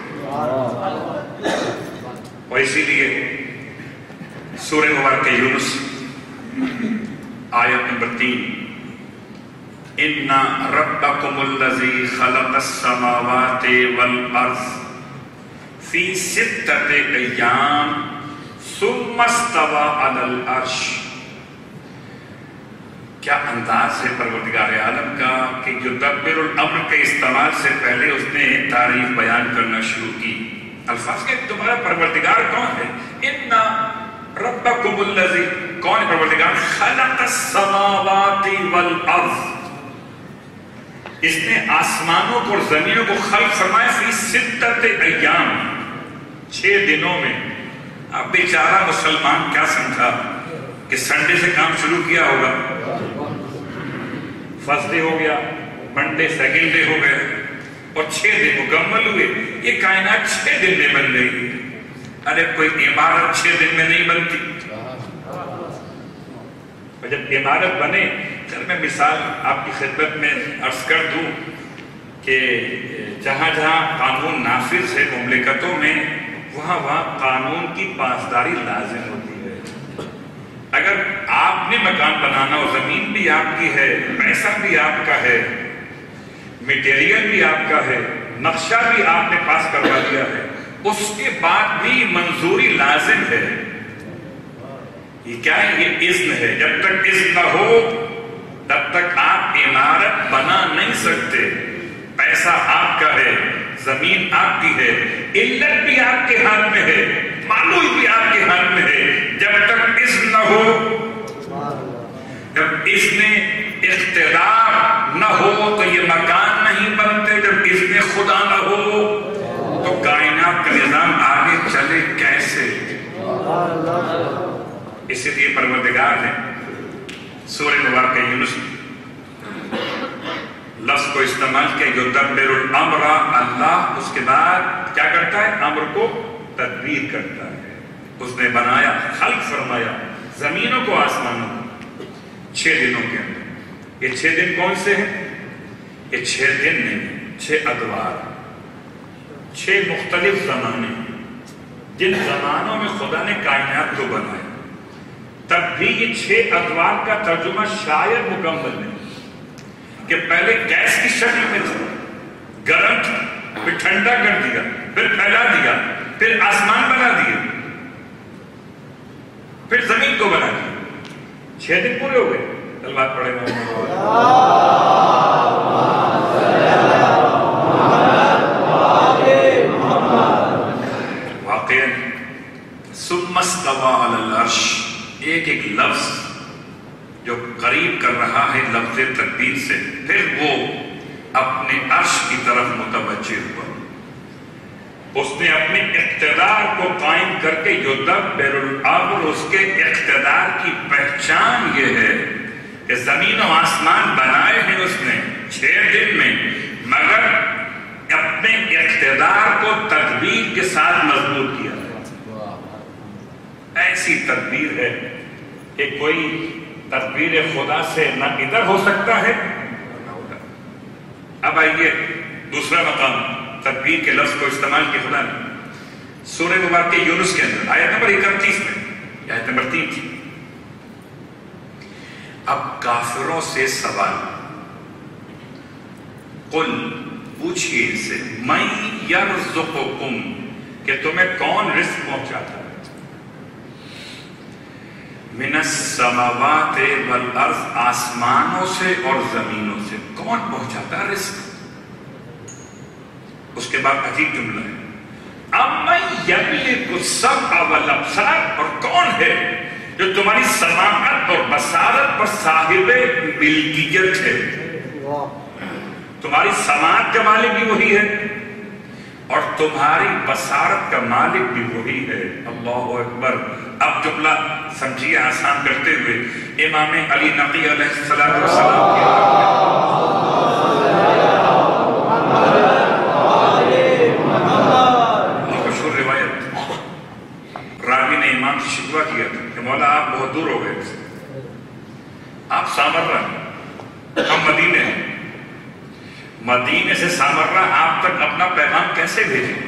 اور اسی لیے سورہ مبارکہ یونس آیت نمبر 3 اِنَّ رَبَّكُمُ الَّذِي خَلَقَ السَّمَاوَاتِ وَالْأَرْضِ فِي سِتَّةِ أَيَّامٍ ثُمَّ اسْتَوَىٰ عَلَى الْعَرْشِ۔ کیا انداز ہے پروردگار عالم کا کہ یدبر الامر کے استعمال سے پہلے اس نے تعریف بیان کرنا شروع کی۔ الفاظ کے تمہارا پروردگار کون ہے؟ اِنَّ رَبَّكُمُ الَّذِي، کون ہے پروردگار؟ خَلَقَ السَّمَاوَاتِ وَالْأَرْضِ، اس نے آسمانوں کو اور زمینوں کو خلق فرمایا فی ستۃ ایام، 6 دنوں میں۔ اب بیچارہ مسلمان کیا سمجھا کہ سنڈے سے کام شروع کیا ہوگا، فرسٹ ڈے ہو گیا، منڈے سیکنڈ ڈے ہو گیا، اور 6 دن مکمل ہوئے۔ یہ کائنات 6 دن میں بن گئی۔ ارے کوئی عمارت 6 دن میں نہیں بنتی۔ اور جب عمارت بنے، چل میں مثال آپ کی خدمت میں عرض کر دوں کہ جہاں جہاں قانون نافذ ہے مملکتوں میں، وہاں قانون کی پاسداری لازم ہوتی ہے۔ اگر آپ نے مکان بنانا ہو، زمین بھی آپ کی ہے، پیسہ بھی آپ کا ہے، میٹیریل بھی آپ کا ہے، نقشہ بھی آپ نے پاس کروا دیا ہے، اس کے بعد بھی منظوری لازم ہے۔ یہ کیا ہے؟ یہ اذن ہے۔ جب تک اذن نہ ہو تب تک آپ عمارت بنا نہیں سکتے۔ پیسہ آپ کا ہے، زمین آپ کی ہے، علت بھی آپ کے ہاتھ میں ہے، معلوم بھی آپ کے ہاتھ میں ہے۔ جب تک اذن نہ ہو، جب اذن اقتدار نہ ہو تو یہ مکان نہیں بنتے۔ جب اذن خدا نہ ہو تو کائنات کا نظام آگے چلے کیسے؟ اسی لیے پروردگار نے سورہ مبارکہ یونس لفظ کو استعمال کیا، یدبر الامر، اللہ اس کے بعد کیا کرتا ہے؟ امر کو تدبیر کرتا ہے۔ اس نے بنایا، خلق فرمایا زمینوں کو، آسمانوں کو 6 دنوں کے اندر۔ یہ 6 دن کون سے ہیں؟ یہ 6 دن نہیں، 6 ادوار، 6 مختلف زمانے، جن زمانوں میں خدا نے کائنات کو بنایا۔ تب بھی یہ 6 ادوار کا ترجمہ شاید مکمل نہیں کہ پہلے گیس کی شکل میں تھا، گرم تھا، پھر ٹھنڈا کر دیا، پھر پھیلا دیا، پھر آسمان بنا دیا، پھر زمین کو بنا دیا۔ 6 دن پورے ہو گئے۔ تلوار پڑھے واقعا ثم استوى علی العرش، ایک ایک لفظ جو قریب کر رہا ہے لفظ تدبیر سے، پھر وہ اپنے عرش کی طرف متوجہ ہوا۔ اس نے اپنے اقتدار کو قائم کر کے یدبر الامر، اس کے اقتدار کی پہچان یہ ہے کہ زمین و آسمان بنائے ہیں اس نے 6 دن میں، مگر اپنے اقتدار کو تدبیر کے ساتھ مضبوط کیا ہے۔ ایسی تدبیر ہے کہ کوئی تدبیر خدا سے نہ ادھر ہو سکتا ہے نہ ادھر۔ اب آئیے دوسرا مقام تدبیر کے لفظ کو استعمال کیا خدا نے سورہ مبارکہ یونس کے اندر آیت نمبر 31 میں، آیت نمبر 3 تھی۔ اب کافروں سے سوال، قل پوچھئے ان سے، من یرزقکم، کہ تمہیں کون رزق پہنچاتا ہے؟ من السماوات والارض، آسمانوں سے اور زمینوں سے کون پہنچاتا ہے رزق؟ اس کے بعد عجیب جملہ ہے، امن یملک السمع والابصار، اور کون ہے جو تمہاری سماعت اور بصارت پر صاحب ملکیت ہے؟ تمہاری سماعت کا مالک بھی وہی ہے اور تمہاری بصارت کا مالک بھی وہی ہے۔ اللہ اکبر۔ اب جملہ سمجھیے آسان کرتے ہوئے، امام علی نقی علیہ السلام مشہور روایت، راوی نے امام سے شکوہ کیا تھا کہ مولا آپ بہت دور ہو گئے، آپ سامرہ ہم مدینے ہیں، مدینے سے سامرہ آپ تک اپنا پیغام کیسے بھیجیں؟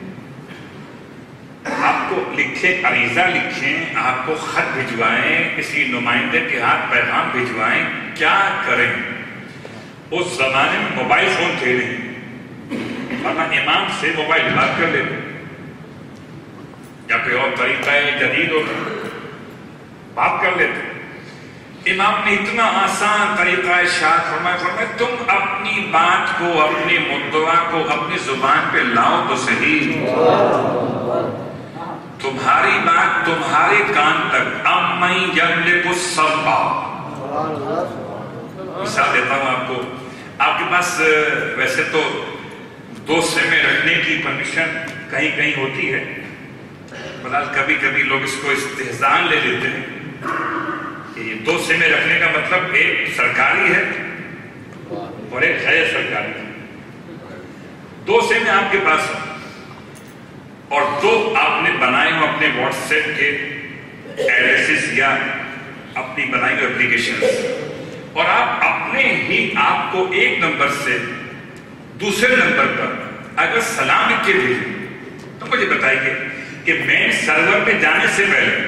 آپ کو لکھیں، عریضہ لکھیں، آپ کو خط بھجوائیں، کسی نمائندے کے ہاتھ پیغام بھجوائیں، کیا کریں؟ اس زمانے میں موبائل فون تھے نہیں، ورنہ امام سے موبائل بات کر لیتے یا کوئی اور طریقہ جدید ہو بات کر لیتے۔ امام نے اتنا آسان طریقہ ارشاد فرمایا تم اپنی بات کو، اپنی مدعا کو اپنی زبان پہ لاؤ تو صحیح، تمہاری بات تمہارے کان تک، امن یملک السمع۔ مثال دیتا ہوں آپ کو، آپ کے پاس ویسے تو 2 سمیں رکھنے کی پرمیشن کہیں کہیں ہوتی ہے، بہرحال کبھی کبھی لوگ اس کو استہزان لے لیتے ہیں کہ یہ 2 سمیں رکھنے کا مطلب ایک سرکاری ہے اور ایک غیر سرکاری ہے۔ 2 سمیں آپ کے پاس ہیں اور 2 آپ نے بنائے ہو اپنے واٹس ایپ کے ایڈریسز یا اپنی بنائی ہوئی اپلیکیشنز، اور آپ اپنے ہی آپ کو ایک نمبر سے دوسرے نمبر پر اگر سلام لکھ کے بھیجیں تو مجھے بتائیے کہ مین سرور پہ جانے سے پہلے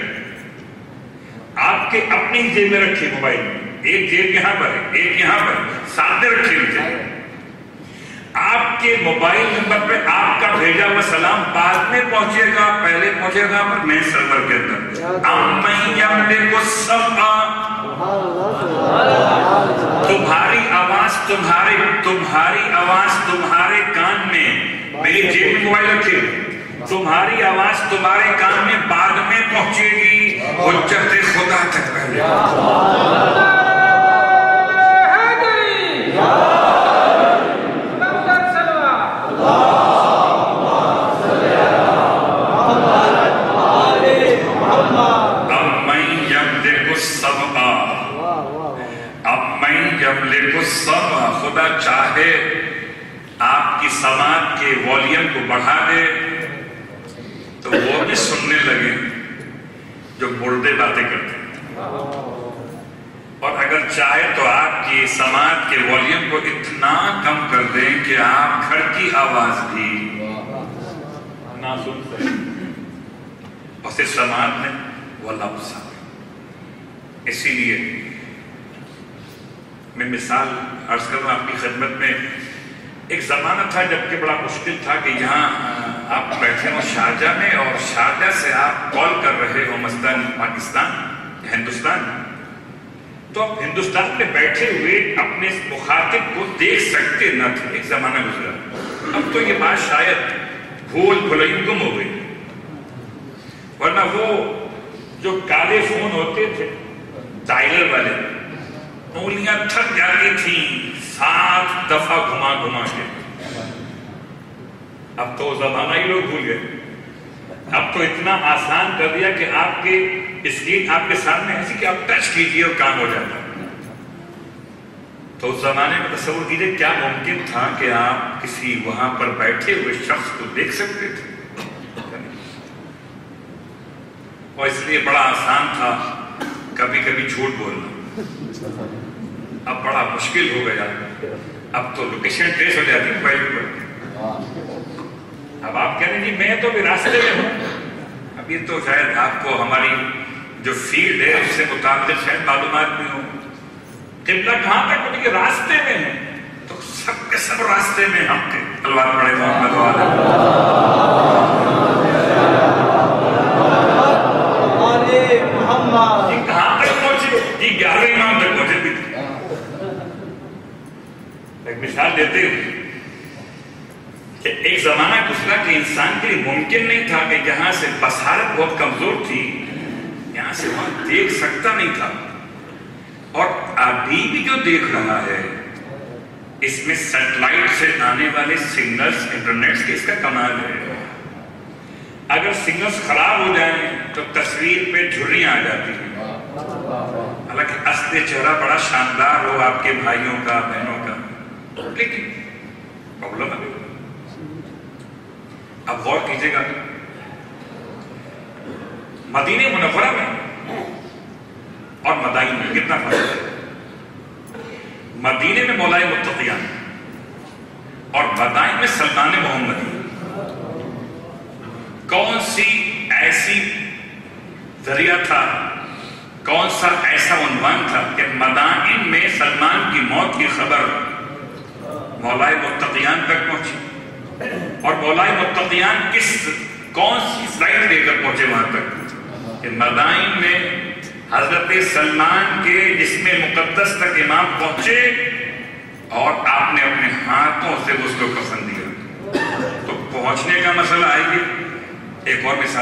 آپ کے اپنی ہی جیب میں رکھے موبائل، ایک جیب یہاں پر ہے ایک یہاں پر، ساتھ میں رکھے ہوئے، آپ کے موبائل نمبر پہ آپ کا بھیجا ہوا سلام بعد میں پہنچے گا، پہلے پہنچے گا پر مین سرور کے اندر۔ امن یملک السمع، تمہاری آواز تمہارے کان میں، میری جیب میں موبائل رکھے، تمہاری آواز تمہارے کان میں بعد میں پہنچے گی، حجت خدا تک پہلے۔ خدا چاہے آپ کی سماعت کے والیوم کو بڑھا دے تو وہ بھی سننے لگے جو مردے باتیں کرتے ہیں، اور اگر چاہے تو آپ کی سماعت کے والیوم کو اتنا کم کر دیں کہ آپ گھر کی آواز بھی نہ سن سکیں، اور صرف سماعت میں وہ لفظ آئے۔ اسی لیے میں مثال عرض کروں آپ کی خدمت میں، ایک زمانہ تھا جب کہ بڑا مشکل تھا کہ یہاں آپ بیٹھے ہو شارجہ میں اور شارجہ سے آپ کال کر رہے ہو مثلاً پاکستان، ہندوستان، تو آپ ہندوستان میں بیٹھے ہوئے اپنے مخاطب کو دیکھ سکتے نہ تھے، ایک زمانہ گزرا۔ اب تو یہ بات شاید بھول بھلائیوں گم ہو گئی، ورنہ وہ جو کالے فون ہوتے تھے ڈائلر والے، انگلیاں تھک جاتی تھیں 7 دفعہ گھما گھما کے۔ اب تو زمانہ ہی لوگ بھول گئے، اب تو اتنا آسان کر دیا کہ آپ کے اسکرین آپ کے سامنے ایسی کہ آپ ٹچ کیجئے اور کام ہو جاتا۔ تو اس زمانے میں تصور کیجئے کیا ممکن تھا کہ آپ کسی وہاں پر بیٹھے ہوئے شخص کو دیکھ سکتے تھے، اور اس لیے بڑا آسان تھا کبھی کبھی جھوٹ بولنا۔ اب بڑا مشکل ہو گیا، اب تو لوکیشن ٹریس ہو جاتی ہے موبائل پر۔ اب آپ کہہ رہے ہیں جی میں تو بھی راستے میں ہوں، اب یہ تو شاید آپ کو ہماری جو فیلڈ ہے اس سے متعلق شاید معلومات میں ہو، قبلہ کہاں تک بولے کہ راستے میں ہے، تو سب کے سب راستے میں ہم تھے۔ تلوار پڑے محمد یہ کہاں تک پہنچے؟ جی 11 امام تک پہنچے بھی تھے۔ ایک مثال دیتے ہوں کہ ایک زمانہ گزرا کہ انسان کے لیے ممکن نہیں تھا کہ جہاں سے بصارت بہت کمزور تھی یہاں سے وہاں دیکھ سکتا نہیں تھا، اور ابھی بھی جو دیکھ رہا ہے اس میں سیٹلائٹ سے آنے والے سگنلز انٹرنیٹ کے اس کا کمال ہے. اگر سگنلز خراب ہو جائیں تو تصویر پہ جھریاں آ جاتی ہیں. حالانکہ اصل چہرہ بڑا شاندار ہو آپ کے بھائیوں کا بہنوں کا، لیکن پرابلم ہے. اب غور کیجئے گا، مدینہ منورہ میں اور مدائن میں کتنا فرق ہے. مدینے میں مولائے متقیان اور مدائن میں سلطان محمدی. کون سی ایسی ذریعہ تھا، کون سا ایسا عنوان تھا کہ مدائن میں سلمان کی موت کی خبر مولائے متقیان تک پہنچی، اور مولائے متقیان کون سی فلائٹ لے کر پہنچے وہاں تک کہ مدائن میں حضرت سلمان کے جسم مقدس تک امام پہنچے اور آپ نے اپنے ہاتھوں سے اس کو کفن دیا. تو پہنچنے کا مسئلہ آئیے. ایک اور مثال،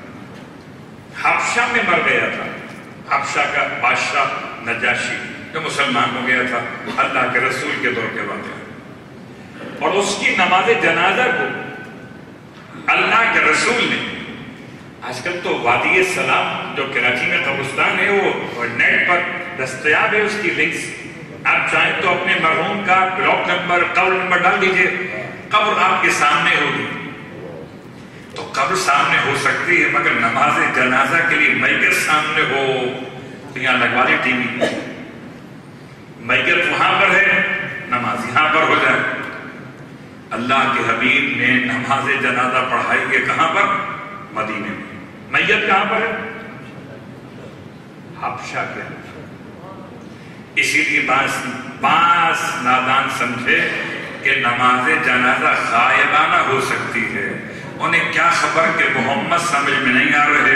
حبشہ میں مر گیا تھا حبشہ کا بادشاہ نجاشی جو مسلمان ہو گیا تھا اللہ کے رسول کے دور کے واقعہ، اور اس کی نماز جنازہ کو اللہ کے رسول نے، آج کل تو وادی سلام جو کراچی میں قبرستان ہے وہ نیٹ پر دستیاب ہے، اس کی لنکس آپ چاہیں تو اپنے مرحوم کا بلاک نمبر قبر نمبر ڈال دیجئے، قبر آپ کے سامنے ہوگی. تو قبر سامنے ہو سکتی ہے مگر نماز جنازہ کے لیے میت سامنے ہو تو یہاں لگوا دیں ٹی وی، میت وہاں پر ہے نماز یہاں پر ہو جائے. اللہ کے حبیب نے نماز جنازہ پڑھائی ہے کہاں پر؟ مدینے میں. میت کہاں پر ہے؟ حبشہ کے. اسی لیے بعض نادان سمجھے کہ نماز جنازہ غائبانہ ہو سکتی ہے. انہیں کیا خبر کہ محمد سمجھ میں نہیں آ رہے،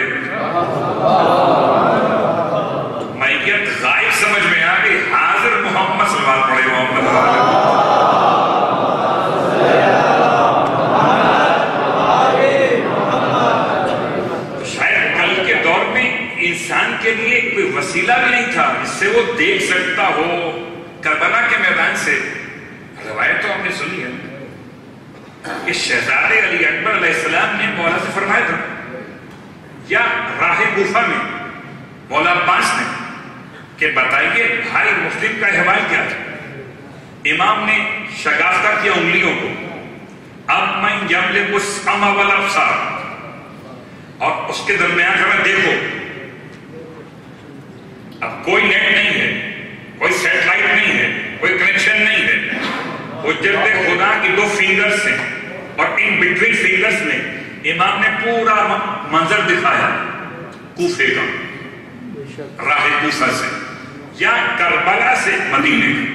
میت غائب سمجھ میں آ گئی، حاضر محمد صلوات پڑھے محمد شاید کل کے دور میں انسان کے لیے کوئی وسیلہ بھی نہیں تھا جس سے وہ دیکھ سکتا ہو. کربلا کے میدان سے روایت تو ہم نے سنی ہے کہ شہزادے علی اکبر علیہ السلام نے مولا سے فرمایا تھا، یا راہ کوفہ میں مولا عباس نے کہ بتائیے بھائی مسلم کا احوال کیا ہے. امام نے شگافتہ کیا انگلیوں کو، اب میں یملک السمع والابصار، اور اس کے درمیان ہمیں دیکھو. اب کوئی نیٹ نہیں ہے، کوئی سیٹلائٹ نہیں ہے، کوئی کنیکشن نہیں ہے. حجت خدا کی 2 فنگرز ہیں اور ان بٹوین فنگرز میں امام نے پورا منظر دکھایا کوفے کا، راہ کوفہ سے یا کربلا سے مدینے کا.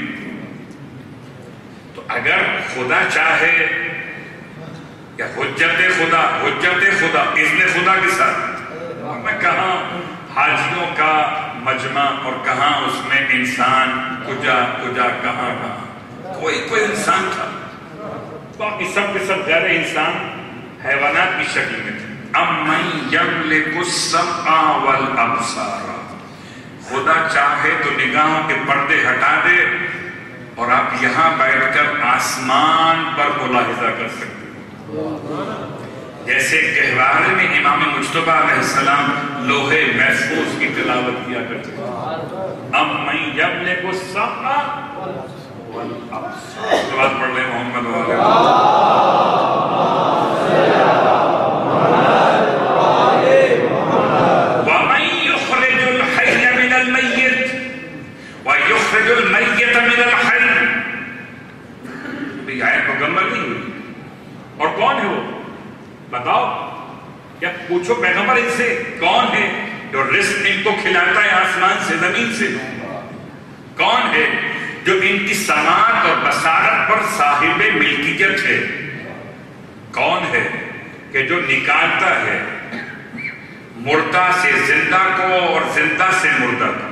تو اگر خدا چاہے یا حجت خدا اذن خدا کے ساتھ، میں کہاں حاجیوں کا مجمع اور کہاں اس میں انسان کجا کہاں کوئی انسان تھا. باقی سب کے سب غیر انسان حیوانات کی شکل میں تھے. امن یملک السمع والابصار، خدا چاہے تو نگاہوں کے پردے ہٹا دے اور آپ یہاں بیٹھ کر آسمان پر ملاحظہ کر سکتے ہو. جیسے گہوارے میں امام مجتبیٰ علیہ السلام لوح محفوظ کی تلاوت کیا کرتے ہیں. امن یملک السمع والابصار، پڑھ لیں محمد وَمَن يُخْرِجُ الْحَيَّ مِنَ الْمَيِّتِ وَيُخْرِجُ الْمَيِّتَ مِنَ الْحَيِّ. آیت مکمل نہیں ہوئی. اور کون ہے وہ؟ بتاؤ، یا پوچھو پیغمبر ان سے کون ہے جو رزق ان کو کھلاتا ہے آسمان سے زمین سے؟ کون ہے جو ان کی سماعت اور بصارت پر صاحب ملکیت ہے؟ کون ہے کہ جو نکالتا ہے مردہ سے زندہ کو اور زندہ سے مردہ کو؟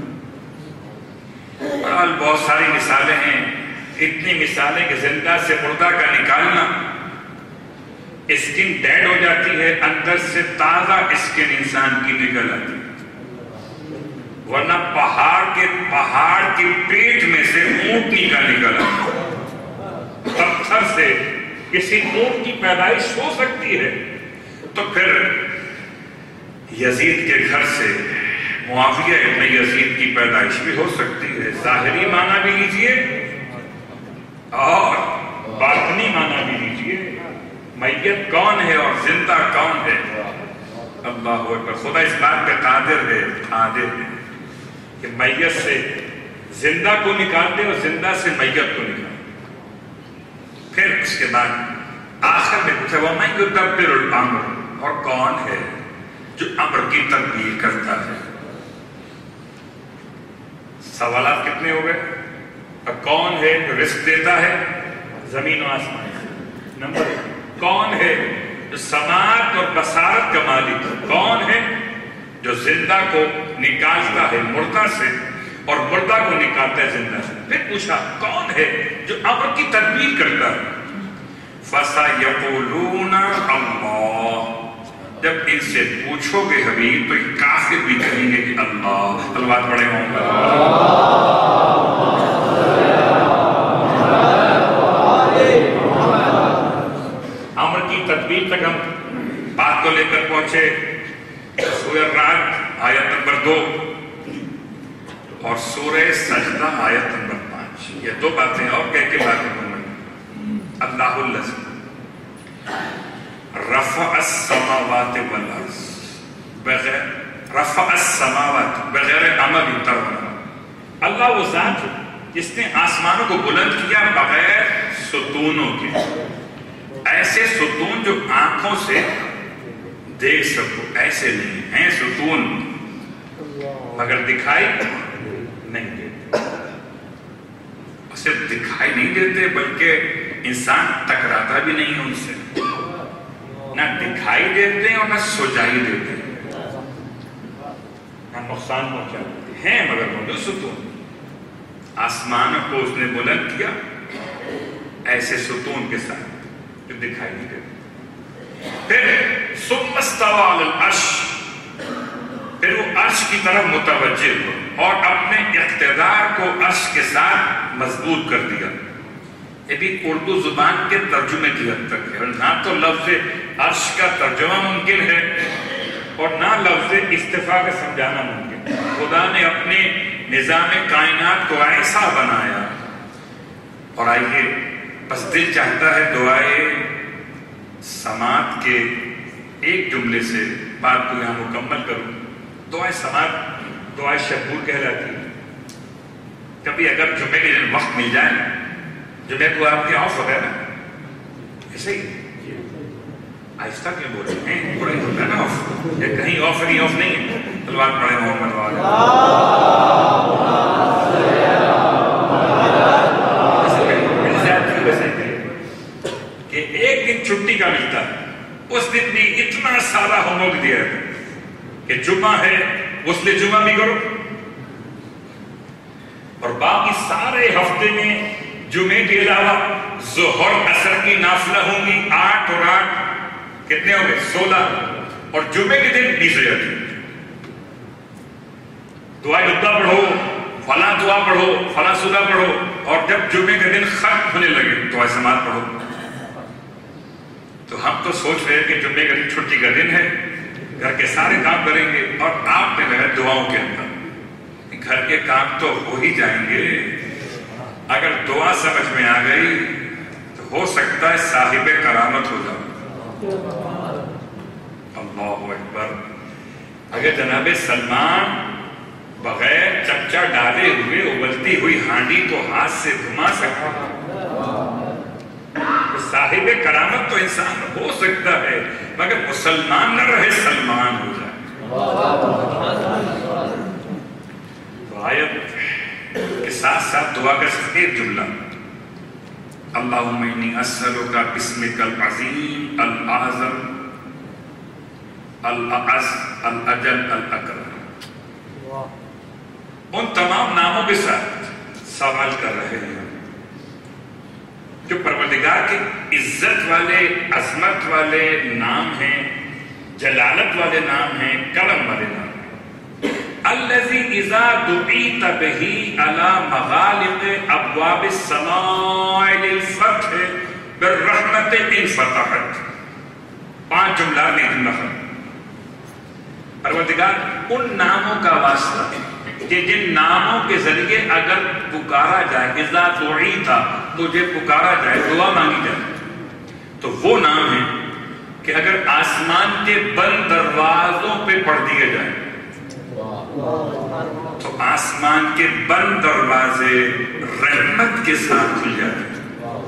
بہت ساری مثالیں ہیں، اتنی مثالیں کہ زندہ سے مردہ کا نکالنا، اسکن ڈیڈ ہو جاتی ہے، اندر سے تازہ اسکن انسان کی نکل آتی ہے. ورنہ پہاڑ کی پیٹ میں سے اونٹنی کا نکل آتا ہے. پتھر سے کسی اونٹ کی پیدائش ہو سکتی ہے تو پھر یزید کے گھر سے معاویہ ابن یزید کی پیدائش بھی ہو سکتی ہے. ظاہری معنی بھی لیجئے اور باطنی معنی بھی لیجئے. میت کون ہے اور زندہ کون ہے؟ اللہ اکبر. خدا اس بات پہ قادر ہے کہ میت سے زندہ کو نکال دے اور زندہ سے میت کو نکال. پھر اس کے بعد آخر میں پوچھا وَمَن يُدَبِّرُ الْأَمْرَ، اور کون ہے جو امر کی تدبیر کرتا ہے؟ سوالات کتنے ہو گئے؟ کون ہے جو رزق دیتا ہے زمین و آسمان؟ نمبر 1. کون ہے جو سماعت اور بصارت کا مالک؟ کون ہے جو زندہ کو نکالتا ہے مردہ سے اور مردہ کو نکالتا ہے زندہ سے؟ پھر پوچھا کون ہے جو امر کی تدبیر کرتا ہے؟ فَسَيَقُولُونَ اللَّهُ. جب ان سے پوچھو گے حبیب تو یہ کافر بھی کہیں گے کہ اللہ. الوات پڑھے ہوں گے. امر کی تدبیر تک ہم بات کو لے کر پہنچے. سورہ رعد آیت نمبر 2 اور سورہ سجدہ آیت نمبر 5. یہ دو باتیں اور کہہ کے بات کروں میں. اللہ الذی رفع السماوات والارض بغیر رفع السماوات بغیر عمل ترونها. اللہ وہ ذات ہے جس نے آسمانوں کو بلند کیا بغیر ستونوں کے. ایسے ستون جو آنکھوں سے دیکھ سکو ایسے نہیں ہیں ستون مگر دکھائی نہیں دیتے. صرف دکھائی نہیں دیتے بلکہ انسان ٹکراتا بھی نہیں ہے ان سے. نہ دکھائی دیتے ہیں اور نہ سجائی دیتے ہیں، نہ نقصان پہنچا دیتے ہیں مگر موجود ستون. آسمانوں کو اس نے بلند کیا ایسے ستون کے ساتھ جو دکھائی نہیں دیتے. پھر ثم استوى علی العرش، پھر وہ عرش کی طرف متوجہ ہوا اور اپنے اقتدار کو عرش کے ساتھ مضبوط کر دیا. یہ بھی اردو زبان کے ترجمے کی حد تک ہے. نہ تو لفظ عرش کا ترجمہ ممکن ہے اور نہ لفظ استفا کا سمجھانا ممکن. خدا نے اپنے نظام کائنات کو ایسا بنایا. اور آئیے بس دل چاہتا ہے دعائے سماعت کے ایک جملے سے بات کو یہاں مکمل کروں. دعائے سماعت دعائے شکور کہلاتی ہے. کبھی اگر جمعے کے دن وقت مل جائے، جمعے کو آپ کے آف وغیرہ نا ایسے ہی آہستہ کیوں بول رہے ہیں؟ پورا ہی ہوتا ہے نا آف. یا کہیں آف ہے آف نہیں ہے. تلوار پڑھے محمد والے کہ ایک دن چھٹی کا ملتا ہے، اس دن بھی اتنا سارا ہوم ورک دیا ہے کہ جمعہ ہے اس لیے جمعہ بھی کرو اور باقی سارے ہفتے میں جمعے کے علاوہ ظہر عصر کی نافلہ ہوں گی 8 اور 8 کتنے ہو گئے 16 اور جمعے کے دن 20 ہو جاتی. دعائے ردا پڑھو، فلاں دعا پڑھو، فلاں سودہ پڑھو اور جب جمعے کے دن ختم ہونے لگے دعائے سماعت پڑھو. تو ہم تو سوچ رہے ہیں کہ جمعے کا دن چھٹی کا دن ہے، گھر کے سارے کام کریں گے اور آپ نے لگا دعاؤں کے اندر. گھر کے کام تو ہو ہی جائیں گے. اگر دعا سمجھ میں آ گئی تو ہو سکتا ہے صاحب کرامت ہو جاؤ. اللہ اکبر. اگر جناب سلمان بغیر چمچہ ڈالے ہوئے ابلتی ہوئی ہانڈی کو ہاتھ سے گھما سکتا تو صاحب کرامت تو انسان ہو سکتا ہے مگر مسلمان نہ رہے سلمان ہو جائے. تو آیت کے ساتھ ساتھ دعا کا صرف ایک جملہ اللہم انی اسألک باسمک العظیم الاعظم الاعز الاجل الاکرم. ان تمام ناموں کے ساتھ سوال کر رہے ہیں جو پروردگار کے عزت والے عظمت والے نام ہیں، جلالت والے نام ہیں، کرم والے نام ہیں. الذی اذا دعیت بہ علی مغالق ابواب السماء للفتح بالرحمت انفتحت، 5 جملہ میں ختم۔ پروردگار ان ناموں کا واسطہ کہ جن ناموں کے ذریعے اگر پکارا جائے، اذا دعیت، تجھے پکارا جائے، دعا مانگی جائے، تو وہ نام ہے کہ اگر آسمان کے بند دروازوں پہ پڑھ دیے جائیں تو آسمان کے بند دروازے رحمت کے ساتھ کھل جاتے ہیں۔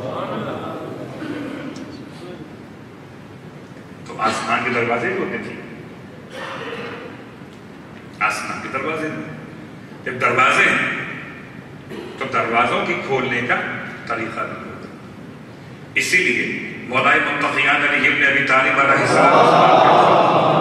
تو آسمان کے دروازے بھی ہوتے تھے، آسمان کے دروازے، جب دروازے ہیں تو دروازوں کی کھولنے کا طریقہ بھی ہوتا ہے۔ اسی لیے مولائے متقیان علی ابن ابی طالب علیہ السلام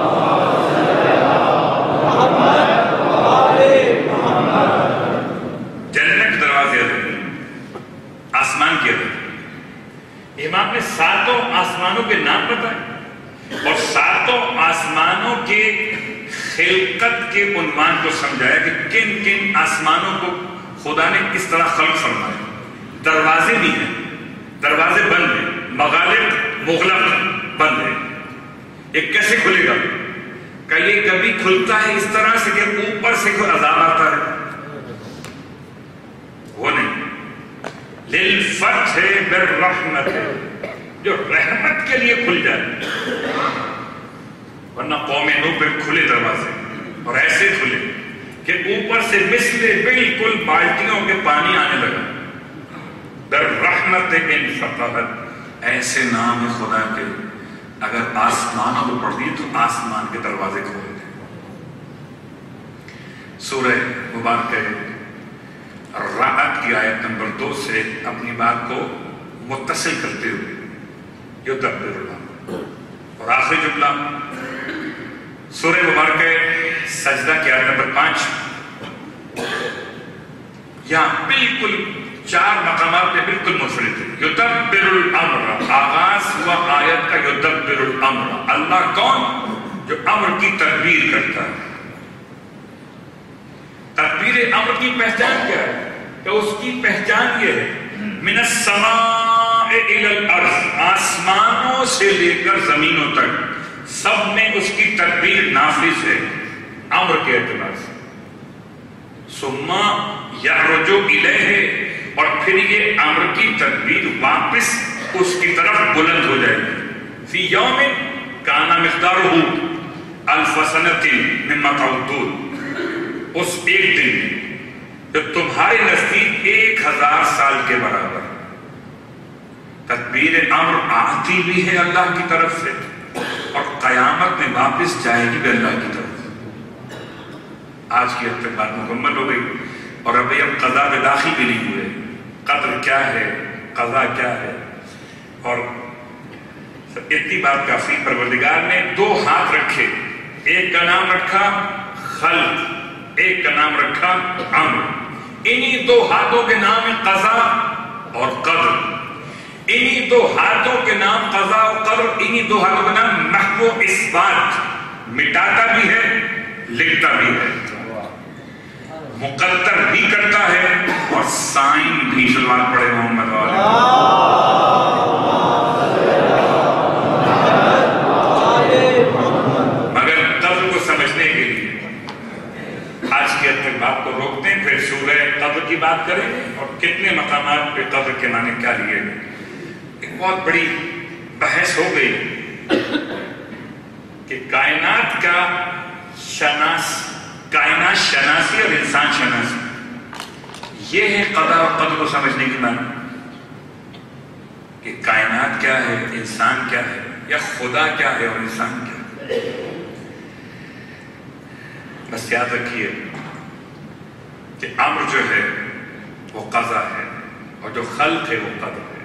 جنت کے دروازے آسمان کے اندر امام نے 7 آسمانوں کے نام بتائے اور 7 آسمانوں کے خلقت کے عنوان کو سمجھایا کہ کن کن آسمانوں کو خدا نے کس طرح خلق فرمایا۔ دروازے بھی ہیں، دروازے بند ہیں، مغالب مغلق بند ہیں۔ یہ کیسے کھلے گا؟ کہ یہ کبھی کھلتا ہے اس طرح سے کہ اوپر سے کوئی عذاب آتا ہے، وہ نہیں۔ للفتح بالرحمت، جو رحمت کے لیے کھل جائے، ورنہ قوم نوح پہ کھلے دروازے اور ایسے کھلے کہ اوپر سے مثل بالکل بالٹیوں کے پانی آنے لگا۔ بالرحمت انفتحت، ایسے نام ہے خدا کے اگر آسمانوں کو پڑھ دیے تو آسمان کے دروازے کھول دیں۔ سورہ مبارکہ رعد کی آیت نمبر 2 سے اپنی بات کو متصل کرتے ہوئے یدبر الامر، اور آخری جملہ سورہ مبارکہ سجدہ کی آیت نمبر 5، یہاں بالکل 4 مقامات پہ بالکل منفرد ہے۔ یدبر الامر، آغاز ہوا آیت کا یدبر الامر، اللہ کون؟ جو امر کی تدبیر کرتا ہے۔ تدبیر امر کی پہچان کیا ہے؟ کہ اس کی پہچان یہ ہے من السماء الى الارض، آسمانوں سے لے کر زمینوں تک سب میں اس کی تدبیر نافذ ہے امر کے اعتبار سے۔ ثم یعرج الیہ، اور پھر یہ امر کی تدبیر واپس اس کی طرف بلند ہو جائے گی۔ فی یوم کان مقدارہ الف سنۃ مما تعدون، اس ایک دن میں جو تمہارے نزدیک 1000 سال کے برابر۔ تدبیر امر آتی بھی ہے اللہ کی طرف سے اور قیامت میں واپس جائے گی بھی اللہ کی طرف سے۔ آج کی حد تک بات مکمل ہو گئی اور ابھی ہم قضاء میں داخل بھی نہیں ہوئے۔ قدر کیا ہے، قضاء کیا ہے، اور اتنی بات کافی۔ پروردگار نے 2 ہاتھ رکھے، ایک کا نام رکھا خلق، ایک کا نام رکھا امر۔ انہی 2 ہاتھوں کے نام قضاء اور قدر، انہی 2 ہاتھوں کے نام قضاء اور قدر، انہی 2 ہاتھوں کے نام محو اثبات، مٹاتا بھی ہے لکھتا بھی ہے، مقدر بھی کرتا ہے اور سائن بھی۔ سلوات پڑھے محمد والے۔ مگر قدر کو سمجھنے کے لیے آج کی حد تک بات کو روکتے ہیں، پھر سورہ قدر کی بات کریں اور کتنے مقامات پہ قدر کے معنی کیا لیے گئے۔ ایک بہت بڑی بحث ہو گئی کہ کائنات کا کائنات شناسی اور انسان شناسی، یہ ہے قضاء اور قدر کو سمجھنے کی معنی کہ کائنات کیا ہے، انسان کیا ہے، یا خدا کیا ہے اور انسان کیا ہے۔ بس یاد رکھیے کہ امر جو ہے وہ قضاء ہے اور جو خلق ہے وہ قدر ہے۔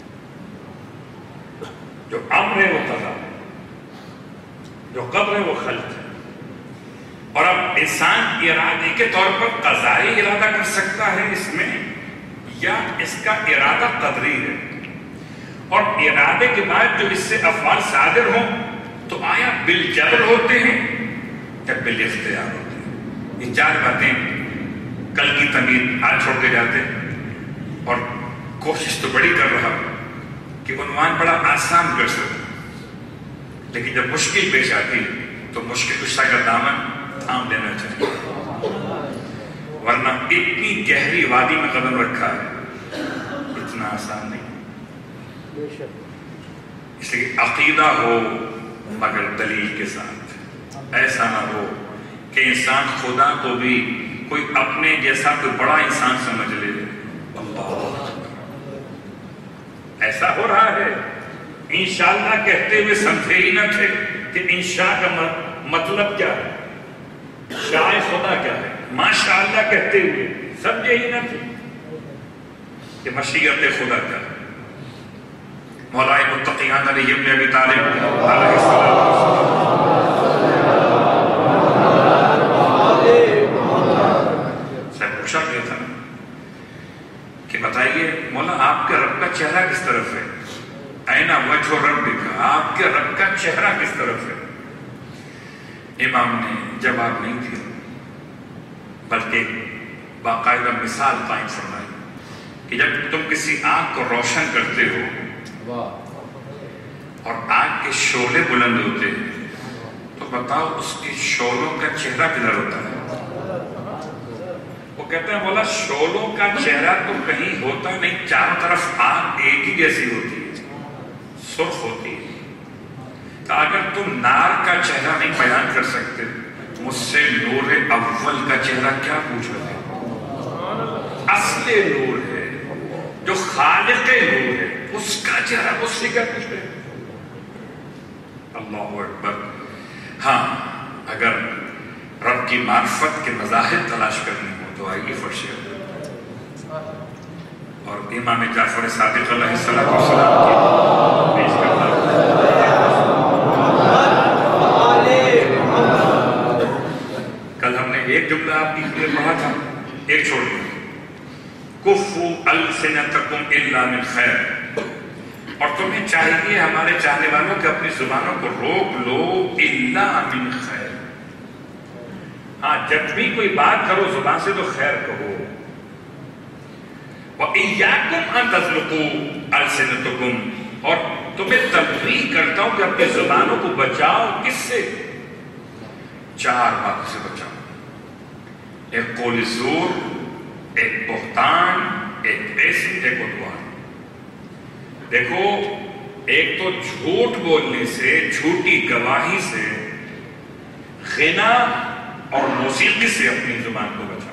جو امر ہے وہ قضاء ہے، جو قدر ہے وہ خلق ہے۔ اور اب انسان ارادے کے طور پر قضائی ارادہ کر سکتا ہے اس میں، یا اس کا ارادہ قدری ہے، اور ارادے کے بعد جو اس سے افعال صادر ہوں تو آیا بالجبر ہوتے ہیں یا بالاختیار ہوتے ہیں۔ یہ 4 باتیں کل کی تمید آج چھوڑ کے جاتے ہیں، اور کوشش تو بڑی کر رہا کہ عنوان بڑا آسان کر سکتے، لیکن جب مشکل پیش آتی تو مشکل کشا کا دامن تھام دینا چاہیے، ورنہ اتنی گہری وادی میں قدم رکھا ہے، اتنا آسان نہیں۔ اس لیے عقیدہ ہو مگر دلیل کے ساتھ، ایسا نہ ہو کہ انسان خدا کو بھی کوئی اپنے جیسا کوئی بڑا انسان سمجھ لے۔ اللہ، ایسا ہو رہا ہے۔ انشاءاللہ کہتے ہوئے سمجھے ہی نہ تھے کہ انشاء کا مطلب کیا ہے، شاء خدا کیا ہے۔ ماشاءاللہ کہتے ہوئے سمجھے ہی نہ تھے کہ مشیت خدا کیا ہے۔ مولا متقیان علی ابن ابی طالب علیہ السلام سے پوچھا گیا تھا کہ بتائیے مولا آپ کے رب کا چہرہ کس طرف ہے؟ اینا وجہ ربک، آپ کے رب کا چہرہ کس طرف ہے؟ امام نے جواب نہیں دیا، بلکہ باقاعدہ مثال قائم فرمائی کہ جب تم کسی آگ کو روشن کرتے ہو اور آگ کے شعلے بلند ہوتے ہیں تو بتاؤ اس کی شعلوں کا چہرہ کدھر ہوتا ہے؟ وہ کہتے ہیں مولا شعلوں کا چہرہ تو کہیں ہوتا نہیں، چاروں طرف آگ ایک ہی جیسی ہوتی ہے، سرخ ہوتی ہے۔ کہ اگر تم نار کا چہرہ نہیں بیان کر سکتے، مجھ سے نور اول کا چہرہ کیا پوچھ رہے ہیں؟ اصل نور ہے جو خالق نور ہے، اس کا چہرہ مجھ سے کیا پوچھ رہے ہیں؟ اللہ اکبر۔ ہاں، اگر رب کی معرفت کے مظاہر تلاش کرنی ہو تو آئیے فرش اور امام جعفر صادق علیہ السلام کی پیش کرتا کل ہم نے ایک جملہ آپ کی لیے پڑھا تھا، ایک چھوڑ دیا، کفو السنتکم الا من خیر، اور تمہیں چاہیے ہمارے چاہنے والوں کہ اپنی زبانوں کو روک لو الا من خیر۔ ہاں، جب بھی کوئی بات کرو زبان سے تو خیر کہو۔ وَإِيَّاكُمْ أَن تَزْلُقُوا أَلْسِنَتَكُمْ، اور تمہیں تنبیہ کرتا ہوں کہ اپنی زبانوں کو بچاؤ، کس سے؟ چار باتوں سے بچاؤ، ایک قول زور، ایک بہتان، ایک اسم، ایک عدوان۔ دیکھو، ایک تو جھوٹ بولنے سے، جھوٹی گواہی سے، غنا اور موسیقی سے اپنی زبان کو بچاؤ۔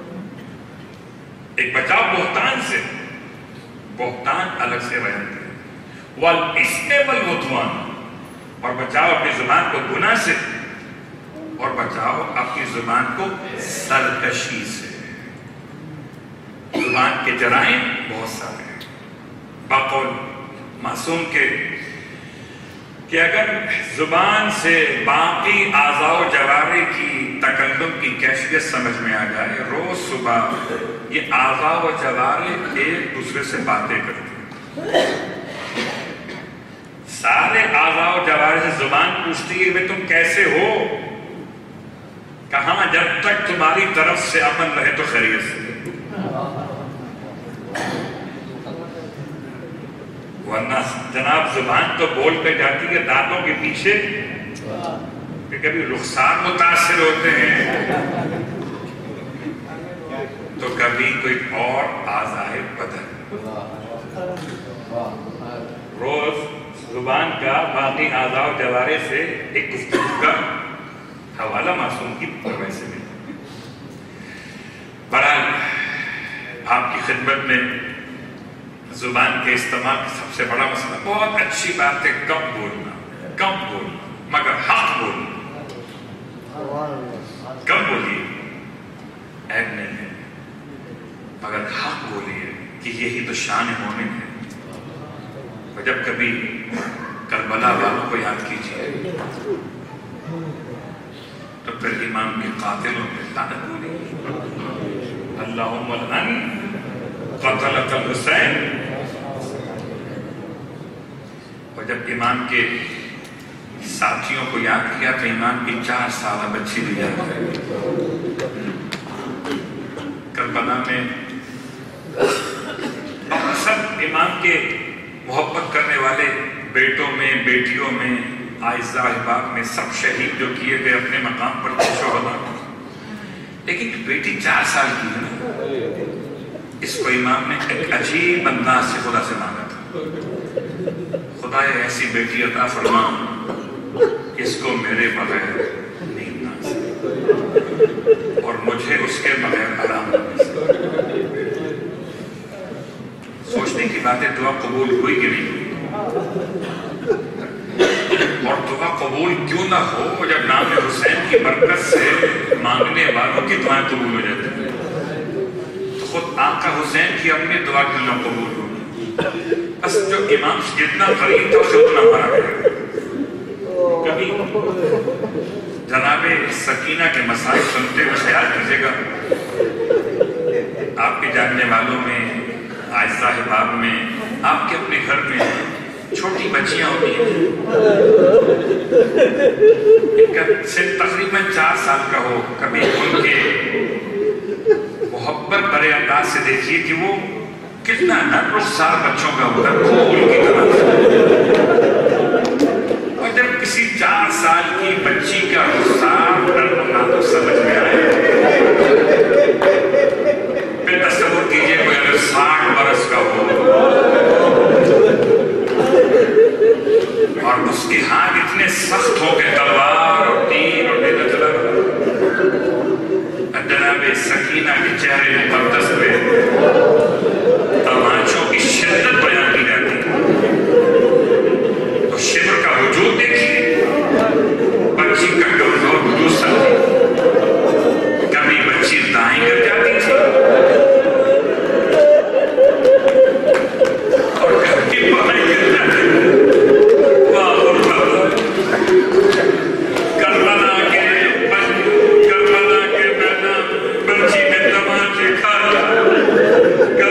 ایک بچاؤ بہتان سے، بہتان الگ سے بیان کرے، والاسم والعدوان، اور بچاؤ اپنی زبان کو گناہ سے، اور بچاؤ اپنی زبان کو سرکشی سے۔ زبان کے جرائم بہت سارے ہیں، بقول معصوم کے کہ اگر زبان سے باقی اعضاء و جوارح کی تکلم کی کیفیت سمجھ میں آ جائے، روز صبح یہ اعضاء و جوارح ایک دوسرے سے باتیں کرتے ہیں، سارے اعضاء و جوارح سے زبان پوچھتی ہے تم کیسے ہو؟ کہاں جب تک تمہاری طرف سے امن رہے تو خیریت سے، ورنہ جناب زبان تو بول پہ جاتی ہے دانتوں کے پیچھے، کہ کبھی رخسار متاثر ہوتے ہیں تو کبھی کوئی اور اعضائے بدن۔ روز زبان کا باقی اعضاء و جوارح سے ایک گفتگو کا حوالہ معصوم کی پروے سے ملتا۔ بہرحال آپ کی خدمت میں زبان کے استعمال کا سب سے بڑا مسئلہ، بہت اچھی بات ہے کم بولنا مگر حق بولنا۔ کم بولیے، عیب نہیں ہے، مگر حق بولیے کہ یہی تو شان مومن ہے۔ اور جب کبھی کربلا والوں کو یاد کیجیے تو پھر امام کے قاتلوں پہ لعنت بولیے، اللہم العن قتلۃ الحسین۔ اور جب امام کے ساتھیوں کو یاد کیا تو امام کی 4 سالہ بچی بھی یاد ہے۔ کربلا میں سب امام کے محبت محبت کرنے والے بیٹوں میں، بیٹیوں میں، اعزاء احباب میں سب شہید جو کیے گئے اپنے مقام پر تھے شہداء، لیکن بیٹی 4 سال کی ہے نا، اس کو امام نے ایک عجیب انداز سے خدا سے مانگا تھا، خدا ایسی بیٹی عطا فرما اس کو میرے بغیر نیند نہ آ سکے اور مجھے اس کے بغیر آرام نہ مل سکے۔ سوچنے کی بات ہے، دعا قبول ہوئی کہ نہیں؟ اور دعا قبول کیوں نہ ہو جب نام حسین کی برکت سے مانگنے والوں کی دعائیں قبول ہو جاتی ہیں؟ تو خود آقا حسین کی اپنی دعا کیوں نہ قبول ہوگی؟ بس جو امام سے جتنا قریب تھا اسے اتنا مارا گیا۔ کبھی جناب سکینہ کے مسائل سنتے ہوئے خیال کیجیے گا، آپ کے جاننے والوں میں، اعزاء احباب میں، آپ کے اپنے گھر میں چھوٹی بچیاں ہوتی ہیں، ان کا سن تقریباً 4 سال کا ہو، کبھی ان کے محبت برے انداز سے دیکھیے کہ وہ کتنا نرم رخسار بچوں کا ہوتا ہے، پھول کی طرح۔ اور جب کسی 4 سال کی بچی کا رخسار نرم نہ تو سمجھ میں آئے، پھر تصور کیجئے کوئی اگر 60 برس کا ہو اور اس کے ہاتھ اتنے سخت ہو کے تلوار اور تیر اور دیدہ چلا جناب سکینہ کے چہرے مقدس پہ تمانچوں کی شدت بیان کی جاتی ہے، تو شبر کا وجود دیکھیے، بچی کا کمزور وجود سمجھے، کبھی بچی دائیں کر جاتی تھی اور کبھی بائیں کر جاتی تھی۔ کربلا کے میدان بچی نے تماچے کھا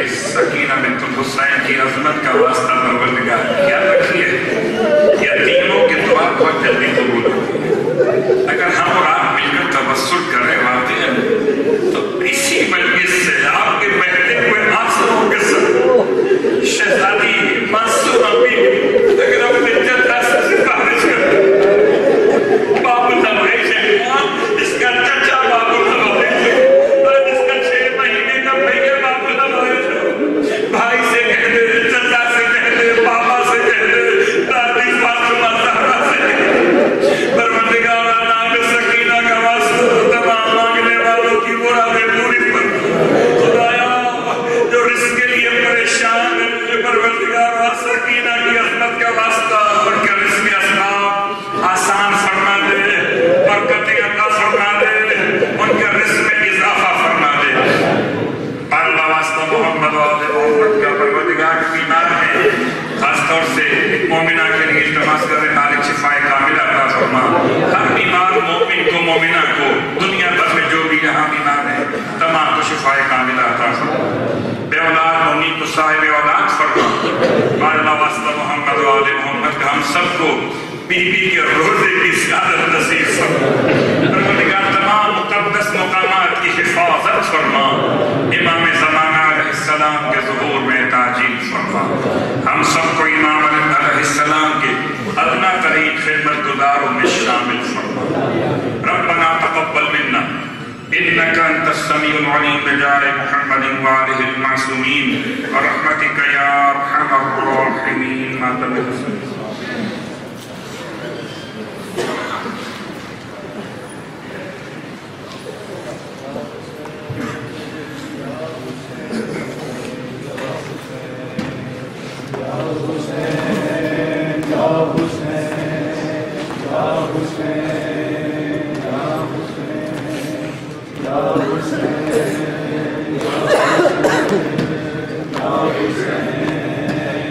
کہ سکینہ بنت الحسین کی عظمت کا واسطہ پروردگار کیا رکھی ہے؟ یتیموں کی دعا بہت جلدی قبول ہوتی ہے۔ اگر ہم اور آپ مل کر توسل کریں واقعی تو اسی مجلس سے آپ کے بہتے ہوئے آنسوؤں کے ساتھ شہزادی معصومہ بھی اگر اپنے جدہ سے سفارش کریں باب الحوائج ہے، اس کا چچا باب الحوائج ہے، اور اس کا 6 مہینے کا بھائی باب الحوائج ہے، بھائی سے کہہ دے، چچا سے کہہ دے، بابا سے کہہ دے، دادی فاطمہ زہرا سے کہہ دے، پروردگار نام سکینہ کا واسطہ تمام مانگنے والوں کی مرادیں پوری فرما۔ خدایا جو رزق کے لیے پریشان ہے، پروردگار سکینہ کی عظمت کا واسطہ ان کا رزق اسباب آسان فرما دے، برکتیں عطا فرما دے، ان کا رزق میں اضافہ فرما دے۔ اللہ واسطہ محمد و آل محمد کا پروردگار بیمار ہے، خاص طور سے ایک مومنہ کے لیے التماس کر رہے مالک شفائے کاملہ عطا فرما۔ ہر بیمار مومن کو مومنہ کو دنیا بھر میں جو بھی یہاں بیمار ہے تمام کو شفائے کاملہ عطا فرما۔ بے اولاد مومن کو صاحب اولاد فرما۔ اللہ واسطہ محمد و آل محمد کا ہم سب کو بی بی کے روزے کی زیادت نصیب فرما۔ پروردگار تمام مقدس مقامات کی حفاظت فرما۔ امام زمانہ علیہ السلام کے ظہور میں تعجیل فرما۔ ہم سب کو امام علیہ السلام کے ادنا ترین خدمت گزاروں میں شامل فرما۔ ربنا تقبل منا انك انت السميع العليم بجاه محمد وآله المعصومين برحمتك يا ارحم الراحمين ما تمسك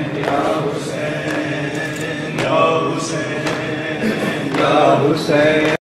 Hussein